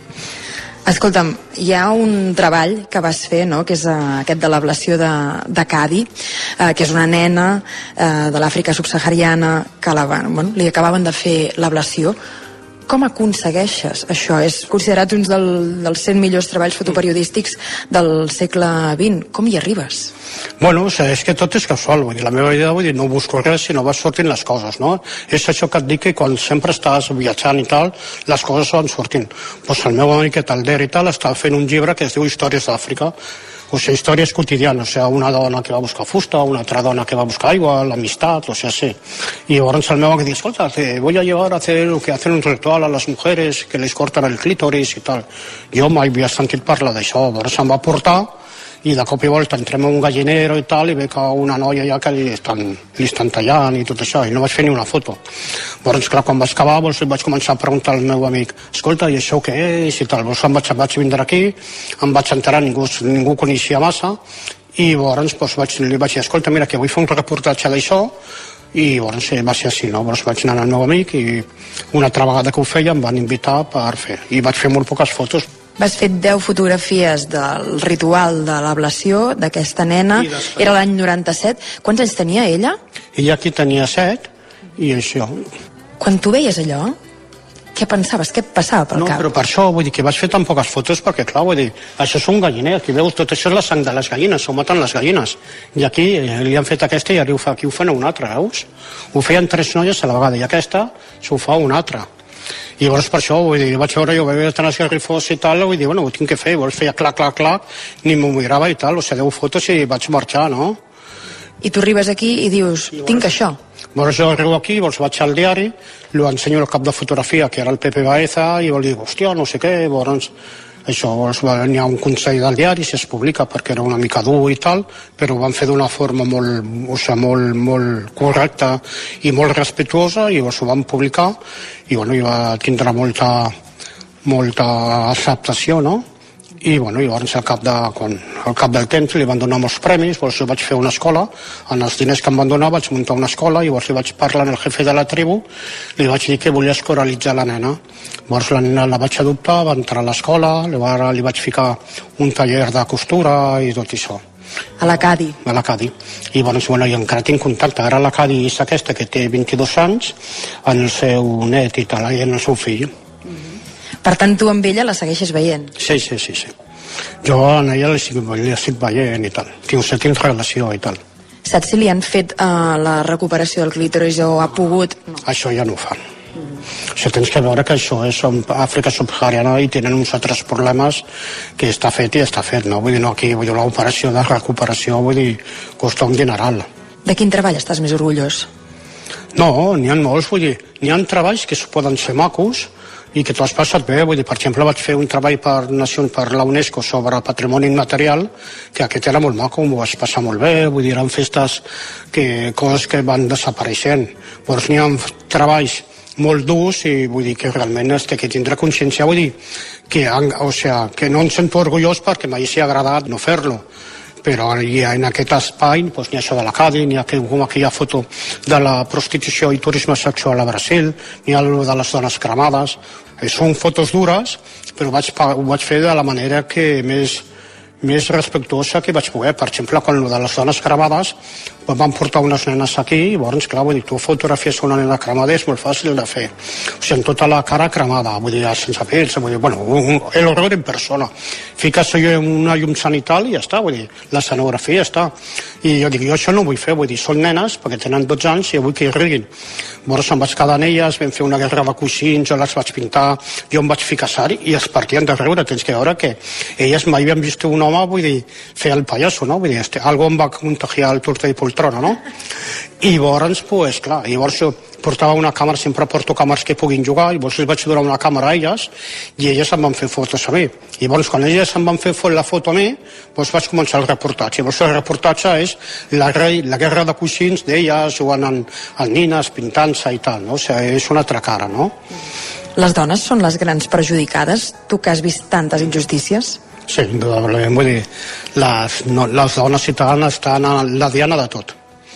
Escolta'm, hi ha un treball que vas fer, no?, que és uh, aquest de l'ablació de, de Cadi, uh, que és una nena uh, de l'Àfrica subsahariana que la van, bueno, li acabaven de fer l'ablació. Com aconsegueixes això? És considerat un del, dels cent millors treballs fotoperiodístics del segle vint. Com hi arribes? Bueno, o sigui, és que tot és casual, vull dir, la meva idea, vull dir, no busco res, sinó vas sortint les coses, no? És això que et dic que quan sempre estàs viatjant i tal, les coses van sortint. Pues el meu amic Talder i tal estava fent un llibre que es diu Històries d'Àfrica, o sigui, històries quotidianes, o sigui, una dona que va buscar fusta, una altra dona que va buscar aigua, l'amistat, o sigui, sí. I llavors el meu amic diu, escolta, te voy a llevar a hacer lo que hacen un ritual a las mujeres, que les cortan el clítoris i tal. Jo mai havia sentit parlar d'això, llavors em va portar, i de cop i volta entrem a un gallinero i tal, i veig que una noia ja que li estan, li estan tallant i tot això, i no vaig fer ni una foto. Llavors, clar, quan vaig acabar, doncs, vaig començar a preguntar al meu amic, escolta, i això què és? I tal. Llavors em vaig, vaig vindre aquí, em vaig enterar, ningú, ningú coneixia massa, i llavors doncs, vaig, li vaig dir, escolta, mira, que vull fer un reportatge d'això, i llavors va ser així, no? Llavors vaig anar al meu amic, i una altra vegada que ho feia em van invitar per fer, i vaig fer molt poques fotos. Vas fer deu fotografies del ritual de l'ablació d'aquesta nena. Era l'any noranta-set. Quants anys tenia ella? Ella aquí tenia set, i això. Quan tu veies allò, què pensaves? Què et passava pel no, cap? No, però per això, vull dir, que vaig fer tan poques fotos, perquè, clar, vull dir, això és un galliner, aquí veus, tot això és la sang de les gallines, s'ho maten les gallines. I aquí li han fet aquesta i ara ho fa, aquí ho fan una altra, veus? Ho feien tres noies a la vegada, i aquesta s'ho fa una altra. I llavors per això, vull dir, vaig veure, jo vaig tenir esgarrifós i tal, vull dir, bueno, ho tinc que fer, llavors feia clac, clac, clac, ni m'ho mirava i tal, o sigui, deu fotos i vaig marxar, no? I tu arribes aquí i dius, I tinc això. Llavors jo arribo aquí, llavors vaig al diari, li ensenyo el cap de fotografia, que era el Pepe Baeza, i vol dir, hòstia, no sé què, llavors això, llavors va venir un consell del diari, si es publica, perquè era una mica dur i tal, però ho van fer d'una forma molt, o sigui, molt, molt correcta i molt respetuosa, i llavors ho van publicar, i bueno, i va tindre molta, molta acceptació, no? I bueno, llavors al cap, de, quan, al cap del temps li van donar molts premis, llavors jo vaig fer una escola, en els diners que em van donar vaig muntar una escola, i llavors li vaig parlar al jefe de la tribu, li vaig dir que volia escolaritzar la nena. Llavors la nena la vaig adoptar, va entrar a l'escola, li vaig ficar un taller de costura i tot això. A la Cadi. A la Cadi. I bueno, bueno, i encara tinc contacte. Ara la Cadi és aquesta que té vint-i-dos anys, en el seu net i tal, i en el seu fill. Per tant, tu amb ella la segueixes veient? Sí, sí, sí, sí. Jo en ella l'estic veient i tal. Tinc, tinc relació i tal. Saps si li han fet uh, la recuperació del clítoris o ha pogut? No. Això ja no ho fan. Mm. O sigui, tens que veure que això és Àfrica subsahariana i tenen uns altres problemes que està fet i està fet, no? Vull dir, no aquí, vull dir, l'operació de recuperació, vull dir, costa un dineral. De quin treball estàs més orgullós? No, n'hi ha molts, vull dir, n'hi ha treballs que poden ser macos, i que t'ho has passat bé, vull dir, per exemple vaig fer un treball per, per la UNESCO sobre patrimoni immaterial, que aquest era molt maco, m'ho vaig passar molt bé, vull dir, eren festes, que, coses que van desapareixent. Llavors n'hi ha treballs molt durs i vull dir que realment has de tindre consciència, vull dir que, o sea, que no em sento orgullós perquè m'hagi agradat no fer-lo, però en aquest espai doncs, n'hi ha això de la Cadi, n'hi ha com aquella foto de la prostitució i turisme sexual a Brasil, n'hi ha de les dones cremades. Són fotos dures, però vaig, ho vaig fer de la manera que més, més respectuosa que vaig poder. Per exemple, quan de les dones cremades, pues van portar unes nenes aquí, i llavors, clar, vull dir, tu fotografies una nena cremada és molt fàcil de fer. O sigui, amb tota la cara cremada, vull dir, sense pels, vull dir, bueno, l'horror en persona. Fiques jo una llum sanital i ja està, vull dir, l'escenografia ja està. I jo dic, jo això no vull fer, vull dir, són nenes, perquè tenen dotze anys i jo vull que hi riguin. Llavors em vaig quedar en elles, vam fer una guerra de coixins, jo les vaig pintar, jo em vaig ficar sari i es partien de riure. Tens que veure que elles mai havien vist un home, vull dir, fer el pallasso, no? Vull dir, este, algo em va contagiar el turte i poltrona, no? I llavors, pues, clar, llavors jo portava una càmera, sempre porto càmeres que puguin jugar, i llavors els vaig donar una càmera a elles i elles em van fer fotos a mi. I llavors quan elles em van fer la foto a mi, doncs vaig començar el reportatge. Llavors el reportatge és la, la guerra de coixins d'elles jugant en, en nines, pintant-se i tal, no? O sigui, és una altra cara, no? Les dones són les grans perjudicades? Tu que has vist tantes injustícies? Sí, indudablement, vull dir, les, no, les dones ciutadanes estan a la diana de tot.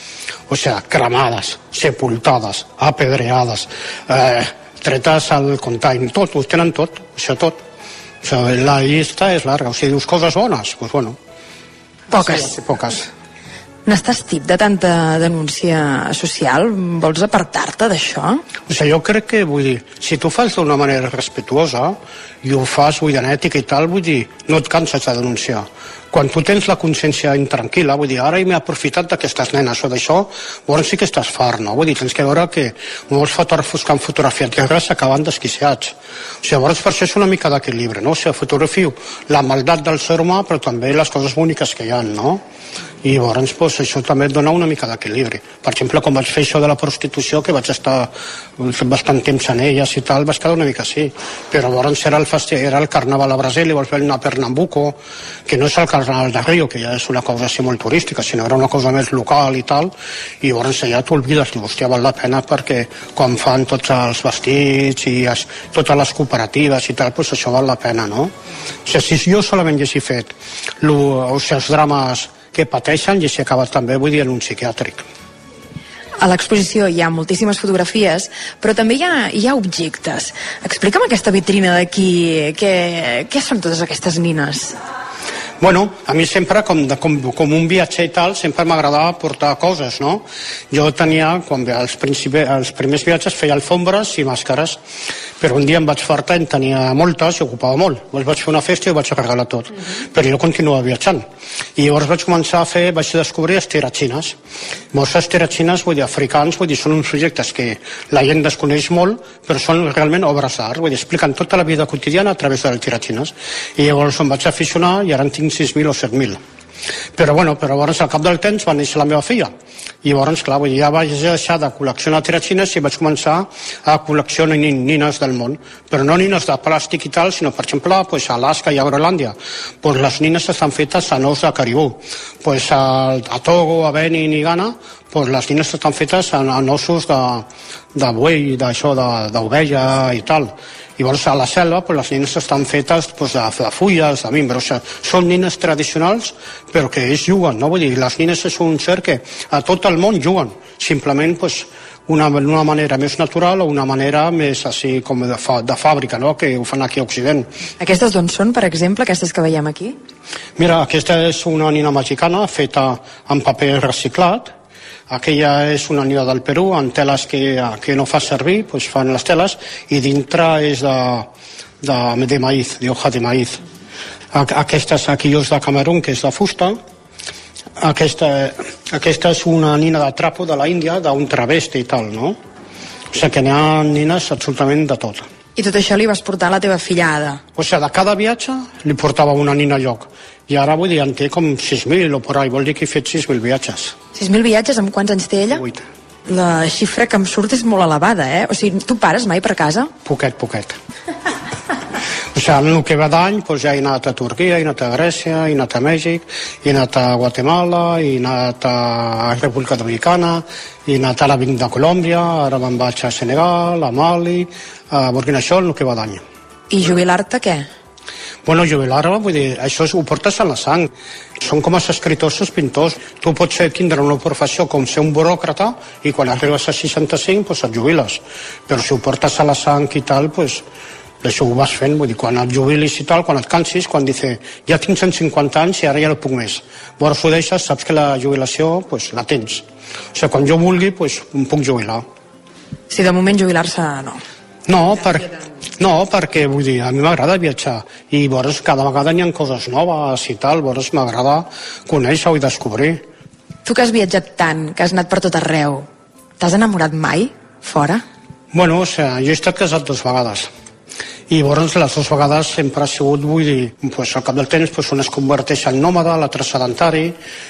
O sigui, cremades, sepultades, apedreades, eh, tretes al contany, tot, ho tenen tot, això tot. O sigui, la llista és llarga, o sigui, dius coses bones, doncs bueno. Poques. Sí, poques. N'estàs tip de tanta denúncia social? Vols apartar-te d'això? O sigui, jo crec que, vull dir, si tu fas d'una manera respetuosa i ho fas, vull dir, en ètica i tal, vull dir, no et canses de denunciar. Quan tu tens la consciència intranquil·la, vull dir, ara m'he aprofitat d'aquestes nenes o d'això, llavors sí que estàs fart, no? Vull dir, tens que veure que molts fotògrafos que han fotografiat guerres s'acaben desquiciats. O sigui, llavors per això és una mica d'equilibri, no? O sigui, fotografio la maldat del ser humà, però també les coses boniques que hi ha, no? I llavors pues, això també et dona una mica d'equilibri. Per exemple, quan vaig fer això de la prostitució, que vaig estar bastant temps en elles i tal, vaig quedar una mica així. Però llavors era el, festi era el carnaval a Brasil, i vols fer anar a Pernambuco, que no és el carnaval de Rio, que ja és una cosa així molt turística, sinó era una cosa més local i tal, i llavors ja t'olvides, i hòstia, val la pena perquè quan fan tots els vestits i es, totes les cooperatives i tal, pues això val la pena, no? O sigui, si jo solament haguessi fet lo, o sigui, els drames que pateixen i s'hi acabat també, vull dir, en un psiquiàtric. A l'exposició hi ha moltíssimes fotografies, però també hi ha, hi ha objectes. Explica'm aquesta vitrina d'aquí, què, què són totes aquestes nines? Bueno, a mi sempre, com, de, com, com un viatger i tal, sempre m'agradava portar coses, no? Jo tenia, quan als, als primers viatges, feia alfombres i màscares, però un dia em vaig fartar, en tenia moltes i ocupava molt. Llavors vaig fer una festa i ho vaig regalar tot. Mm-hmm. Però jo continuava viatjant. I llavors vaig començar a fer, vaig descobrir les tiratxines. Molts les tiratxines, vull dir, africans, vull dir, són uns projectes que la gent desconeix molt, però són realment obres d'art, vull dir, expliquen tota la vida quotidiana a través de les tiratxines. I llavors em vaig aficionar i ara en tinc sis mil o set mil. Però bueno, però llavors al cap del temps va néixer la meva filla i llavors, clar, vull dir, ja vaig deixar de col·leccionar tiratxines i vaig començar a col·leccionar nines del món, però no nines de plàstic i tal, sinó per exemple pues, a Alaska i a Groenlàndia pues, les nines estan fetes a nous de caribú, pues, a, a Togo, a Benin i Ghana pues, les nines estan fetes a, a ossos de, de buey, d'això, d'ovella i tal. I llavors a la selva pues, les nines estan fetes pues, de, de fulles, de mimbre, o sigui, són nines tradicionals però que ells juguen, no? Vull dir, les nines és un ser que a tot el món juguen, simplement pues, una, una manera més natural o una manera més així com de, fa, de fàbrica, no? Que ho fan aquí a Occident. Aquestes d'on són, per exemple, aquestes que veiem aquí? Mira, aquesta és una nina mexicana feta en paper reciclat. Aquella és una nina del Perú, en teles que, que no fa servir, pues fan les teles, i dintre és de, de, de maïz, de hoja de maïz. Aquestes aquí és de Camerún, que és de fusta. Aquesta, aquesta és una nina de trapo de la Índia, d'un travesti i tal, no? O sigui que n'hi ha nines absolutament de tot. I tot això li vas portar a la teva fillada? O sigui, de cada viatge li portava una nina al lloc. I ara, vull dir, en té com sis mil o por ahí, vol dir que he fet sis mil viatges. sis mil viatges, amb quants anys té ella? Vuit. La xifra que em surt és molt elevada, eh? O sigui, tu pares mai per casa? Poquet, poquet. O sigui, en el que va d'any, doncs ja he anat a Turquia, he anat a Grècia, he anat a Mèxic, he anat a Guatemala, he anat a República Dominicana, he anat a la vinc de Colòmbia, ara me'n vaig a Senegal, a Mali, a Burkina Faso, en el que va d'any. I jubilar-te què? Bueno, jubilar-me, vull dir, això ho portes a la sang. Són com els escriptors, els pintors. Tu pots ser, tindre una professió com ser un buròcrata i quan arribes a seixanta-cinc pues et jubiles. Però si ho portes a la sang i tal, pues, això ho vas fent, vull dir, quan et jubilis i tal, quan et cansis, quan dice, ja tinc cent cinquanta anys i ara ja no puc més. Llavors ho deixes, saps que la jubilació pues, la tens. O sigui, quan jo vulgui, pues, em puc jubilar. Si de moment jubilar-se, no. No, per, no, perquè vull dir, a mi m'agrada viatjar i llavors cada vegada n'hi ha coses noves i tal, llavors m'agrada conèixer-ho i descobrir. Tu que has viatjat tant, que has anat per tot arreu, t'has enamorat mai fora? Bueno, o sigui, jo he estat casat dues vegades i llavors les dues vegades sempre ha sigut, vull dir, pues, al cap del temps pues, un es converteix en nòmada, l'altre sedentari,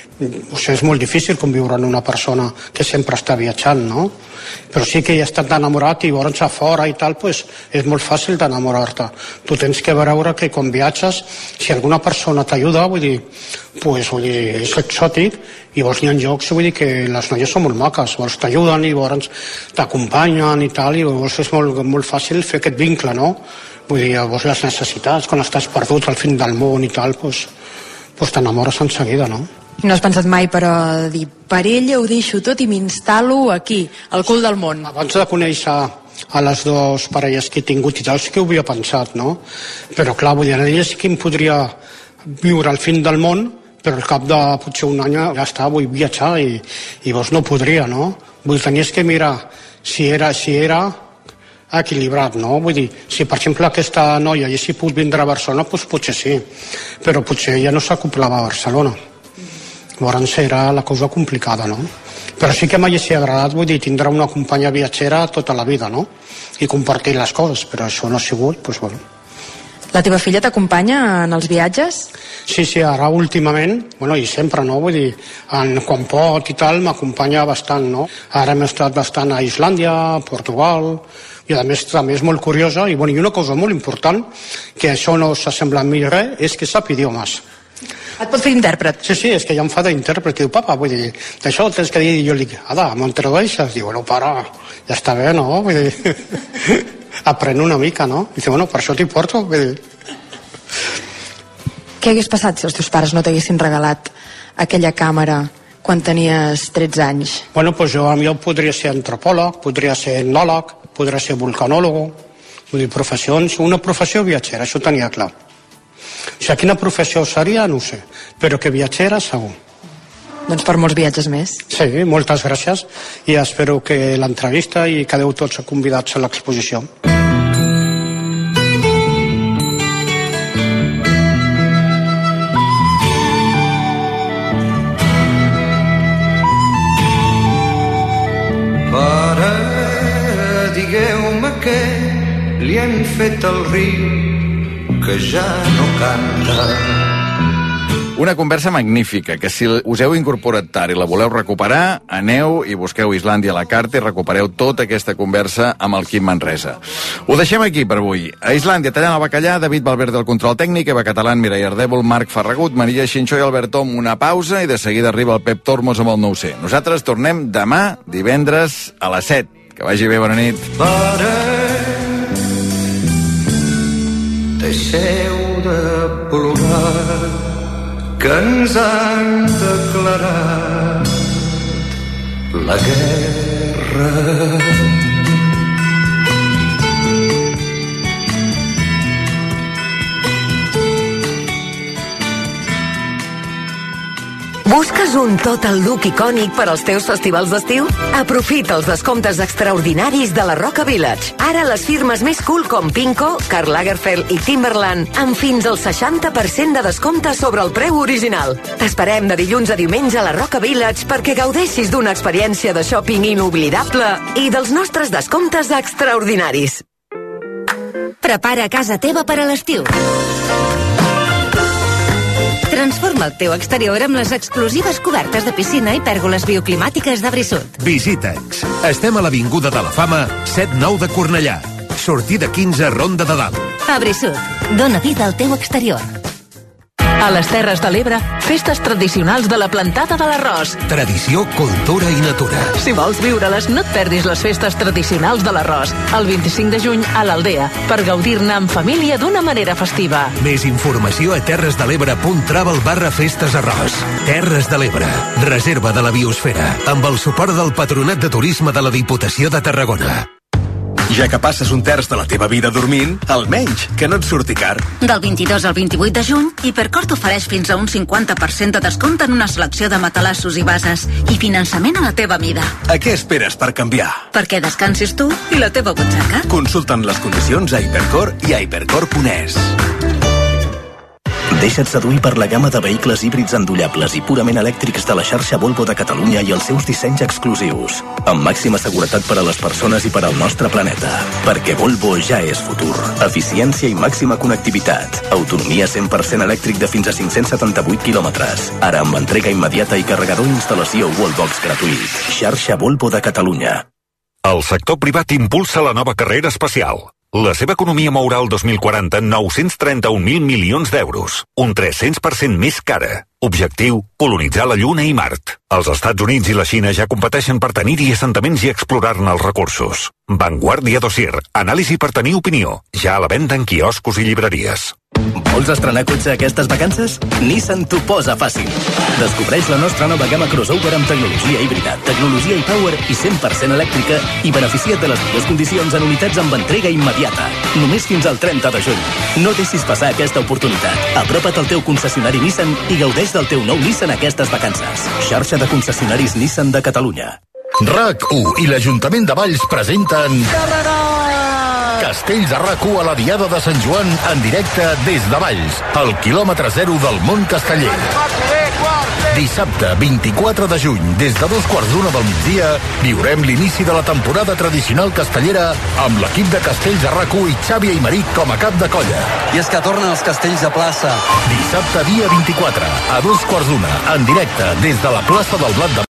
o sigui, és molt difícil conviure amb una persona que sempre està viatjant, no? Però sí que he estat enamorat i llavors a fora i tal, pues, és molt fàcil d'enamorar-te. Tu tens que veure que quan viatges, si alguna persona t'ajuda, vull dir, pues, vull dir, és exòtic, i llavors hi ha llocs, vull dir, que les noies són molt maques, llavors t'ajuden i llavors t'acompanyen i tal, i llavors és molt, molt fàcil fer aquest vincle, no? Vull dir, llavors les necessitats, quan estàs perdut al fin del món i tal, pues, pues t'enamores en seguida, no? No has pensat mai, però, dir, per ella ho deixo tot i m'instal·lo aquí, al cul del món? Abans de conèixer a les dues parelles que he tingut i tal, sí que ho havia pensat, no? Però clar, vull dir, ella sí que em podria viure al fin del món, però al cap de potser un any ja està, vull viatjar i, i llavors no podria, no? Vull dir, tenies que mirar si era, si era equilibrat, no? Vull dir, si per exemple aquesta noia hagués pogut vindre a Barcelona, doncs potser sí, però potser ja no s'acoplava a Barcelona. Llavors era la cosa complicada, no? Però sí que m'hagués agradat, vull dir, tindrà una companya viatgera tota la vida, no? I compartir les coses, però això no ha sigut, doncs bueno. La teva filla t'acompanya en els viatges? Sí, sí, ara últimament, bueno, i sempre, no? Vull dir, en, quan pot i tal, m'acompanya bastant, no? Ara hem estat bastant a Islàndia, a Portugal, i a més també és molt curiosa, i, bueno, i una cosa molt important, que això no s'assembla a mi res, és que sap idiomes. Et pot fer intèrpret? Sí, sí, és que ja em fa d'intèrpret, que diu, papa, vull dir, d'això tens que dir, i jo li dic, Ada, m'ho introdueixes? Diu, bueno, para, ja està bé, no? Vull dir, aprèn una mica, no? Diu, bueno, per això t'hi porto, vull dir. Què hagués passat si els teus pares no t'haguessin regalat aquella càmera quan tenies tretze anys? Bueno, doncs jo, a mi podria ser antropòleg, podria ser etnòleg, podria ser vulcanòleg, vull dir, professions, una professió viatgera, això ho tenia clar. O sigui, quina professió seria, no ho sé, però que viatgera segur. Doncs per molts viatges més. Sí, moltes gràcies i espero que l'entrevista i quedeu tots convidats a l'exposició. Pare, digueu-me què li han fet al riu que ja no canta. Una conversa magnífica, que si us heu incorporat tard i la voleu recuperar, aneu i busqueu Islàndia a la carta i recupereu tota aquesta conversa amb el Quim Manresa. Ho deixem aquí per avui. A Islàndia, tallant el bacallà, David Valverde del control tècnic, Eva Catalán, Mireia Ardèvol, Marc Ferragut, Maria Xinxó i Albert Tom. Una pausa i de seguida arriba el Pep Tormos amb el nou C. Nosaltres tornem demà, divendres, a les set. Que vagi bé, bona nit. Pare, deixeu de plorar, que ens han declarat la guerra. Busques un total look icònic per als teus festivals d'estiu? Aprofita els descomptes extraordinaris de la Roca Village. Ara les firmes més cool com Pinko, Karl Lagerfeld i Timberland amb fins al seixanta per cent de descompte sobre el preu original. T'esperem de dilluns a diumenge a la Roca Village perquè gaudeixis d'una experiència de shopping inoblidable i dels nostres descomptes extraordinaris. Prepara casa teva per a l'estiu. Transforma el teu exterior amb les exclusives cobertes de piscina i pèrgoles bioclimàtiques de Brissot. Visita'ns. Estem a l'Avinguda de la Fama, set nou de Cornellà. Sortida quinze, Ronda de Dalt. A Brissot, dona vida al teu exterior. A les Terres de l'Ebre, festes tradicionals de la plantada de l'arròs. Tradició, cultura i natura. Si vols viure-les, no et perdis les festes tradicionals de l'arròs. El vint-i-cinc de juny a l'Aldea, per gaudir-ne en família d'una manera festiva. Més informació a terresdelebre.travel barra festes arròs. Terres de l'Ebre, reserva de la biosfera, amb el suport del Patronat de Turisme de la Diputació de Tarragona. Ja que passes un terç de la teva vida dormint, almenys que no et surti car. Del vint-i-dos al vint-i-vuit de juny, Hipercor t'ofereix fins a un cinquanta per cent de descompte en una selecció de matalassos i bases i finançament a la teva mida. A què esperes per canviar? Perquè descansis tu i la teva butxaca. Consulta'n les condicions a Hipercor i a hipercor punt es. Deixa't seduir per la gamma de vehicles híbrids endollables i purament elèctrics de la xarxa Volvo de Catalunya i els seus dissenys exclusius, amb màxima seguretat per a les persones i per al nostre planeta. Perquè Volvo ja és futur. Eficiència i màxima connectivitat. Autonomia cent per cent elèctric de fins a cinc-cents setanta-vuit quilòmetres. Ara amb entrega immediata i carregador i instal·lació Wallbox gratuït. Xarxa Volvo de Catalunya. El sector privat impulsa la nova carrera espacial. La seva economia mourà el dos mil quaranta nou-cents trenta-un mil milions d'euros, un tres-cents per cent més cara. Objectiu, colonitzar la Lluna i Mart. Els Estats Units i la Xina ja competeixen per tenir-hi assentaments i explorar-ne els recursos. Vanguardia Dossier, anàlisi per tenir opinió, ja a la venda en quioscos i llibreries. Vols estrenar cotxe aquestes vacances? Nissan t'ho posa fàcil. Descobreix la nostra nova gamma crossover amb tecnologia híbrida, tecnologia e-Power i cent per cent elèctrica i beneficia't de les millors condicions en unitats amb entrega immediata. Només fins al trenta de juny. No deixis passar aquesta oportunitat. Apropa't al teu concessionari Nissan i gaudeix del teu nou Nissan aquestes vacances. Xarxa de concessionaris Nissan de Catalunya. RAC u i l'Ajuntament de Valls presenten Castells de RAC u a la Diada de Sant Joan en directe des de Valls, al quilòmetre zero del món casteller. Dissabte vint-i-quatre de juny, des de dos quarts d'una del migdia, viurem l'inici de la temporada tradicional castellera amb l'equip de Castells de RAC u i Xavi Aymeric com a cap de colla. I és que tornen els castells de plaça. Dissabte dia vint-i-quatre, a dos quarts d'una, en directe des de la plaça del Blat de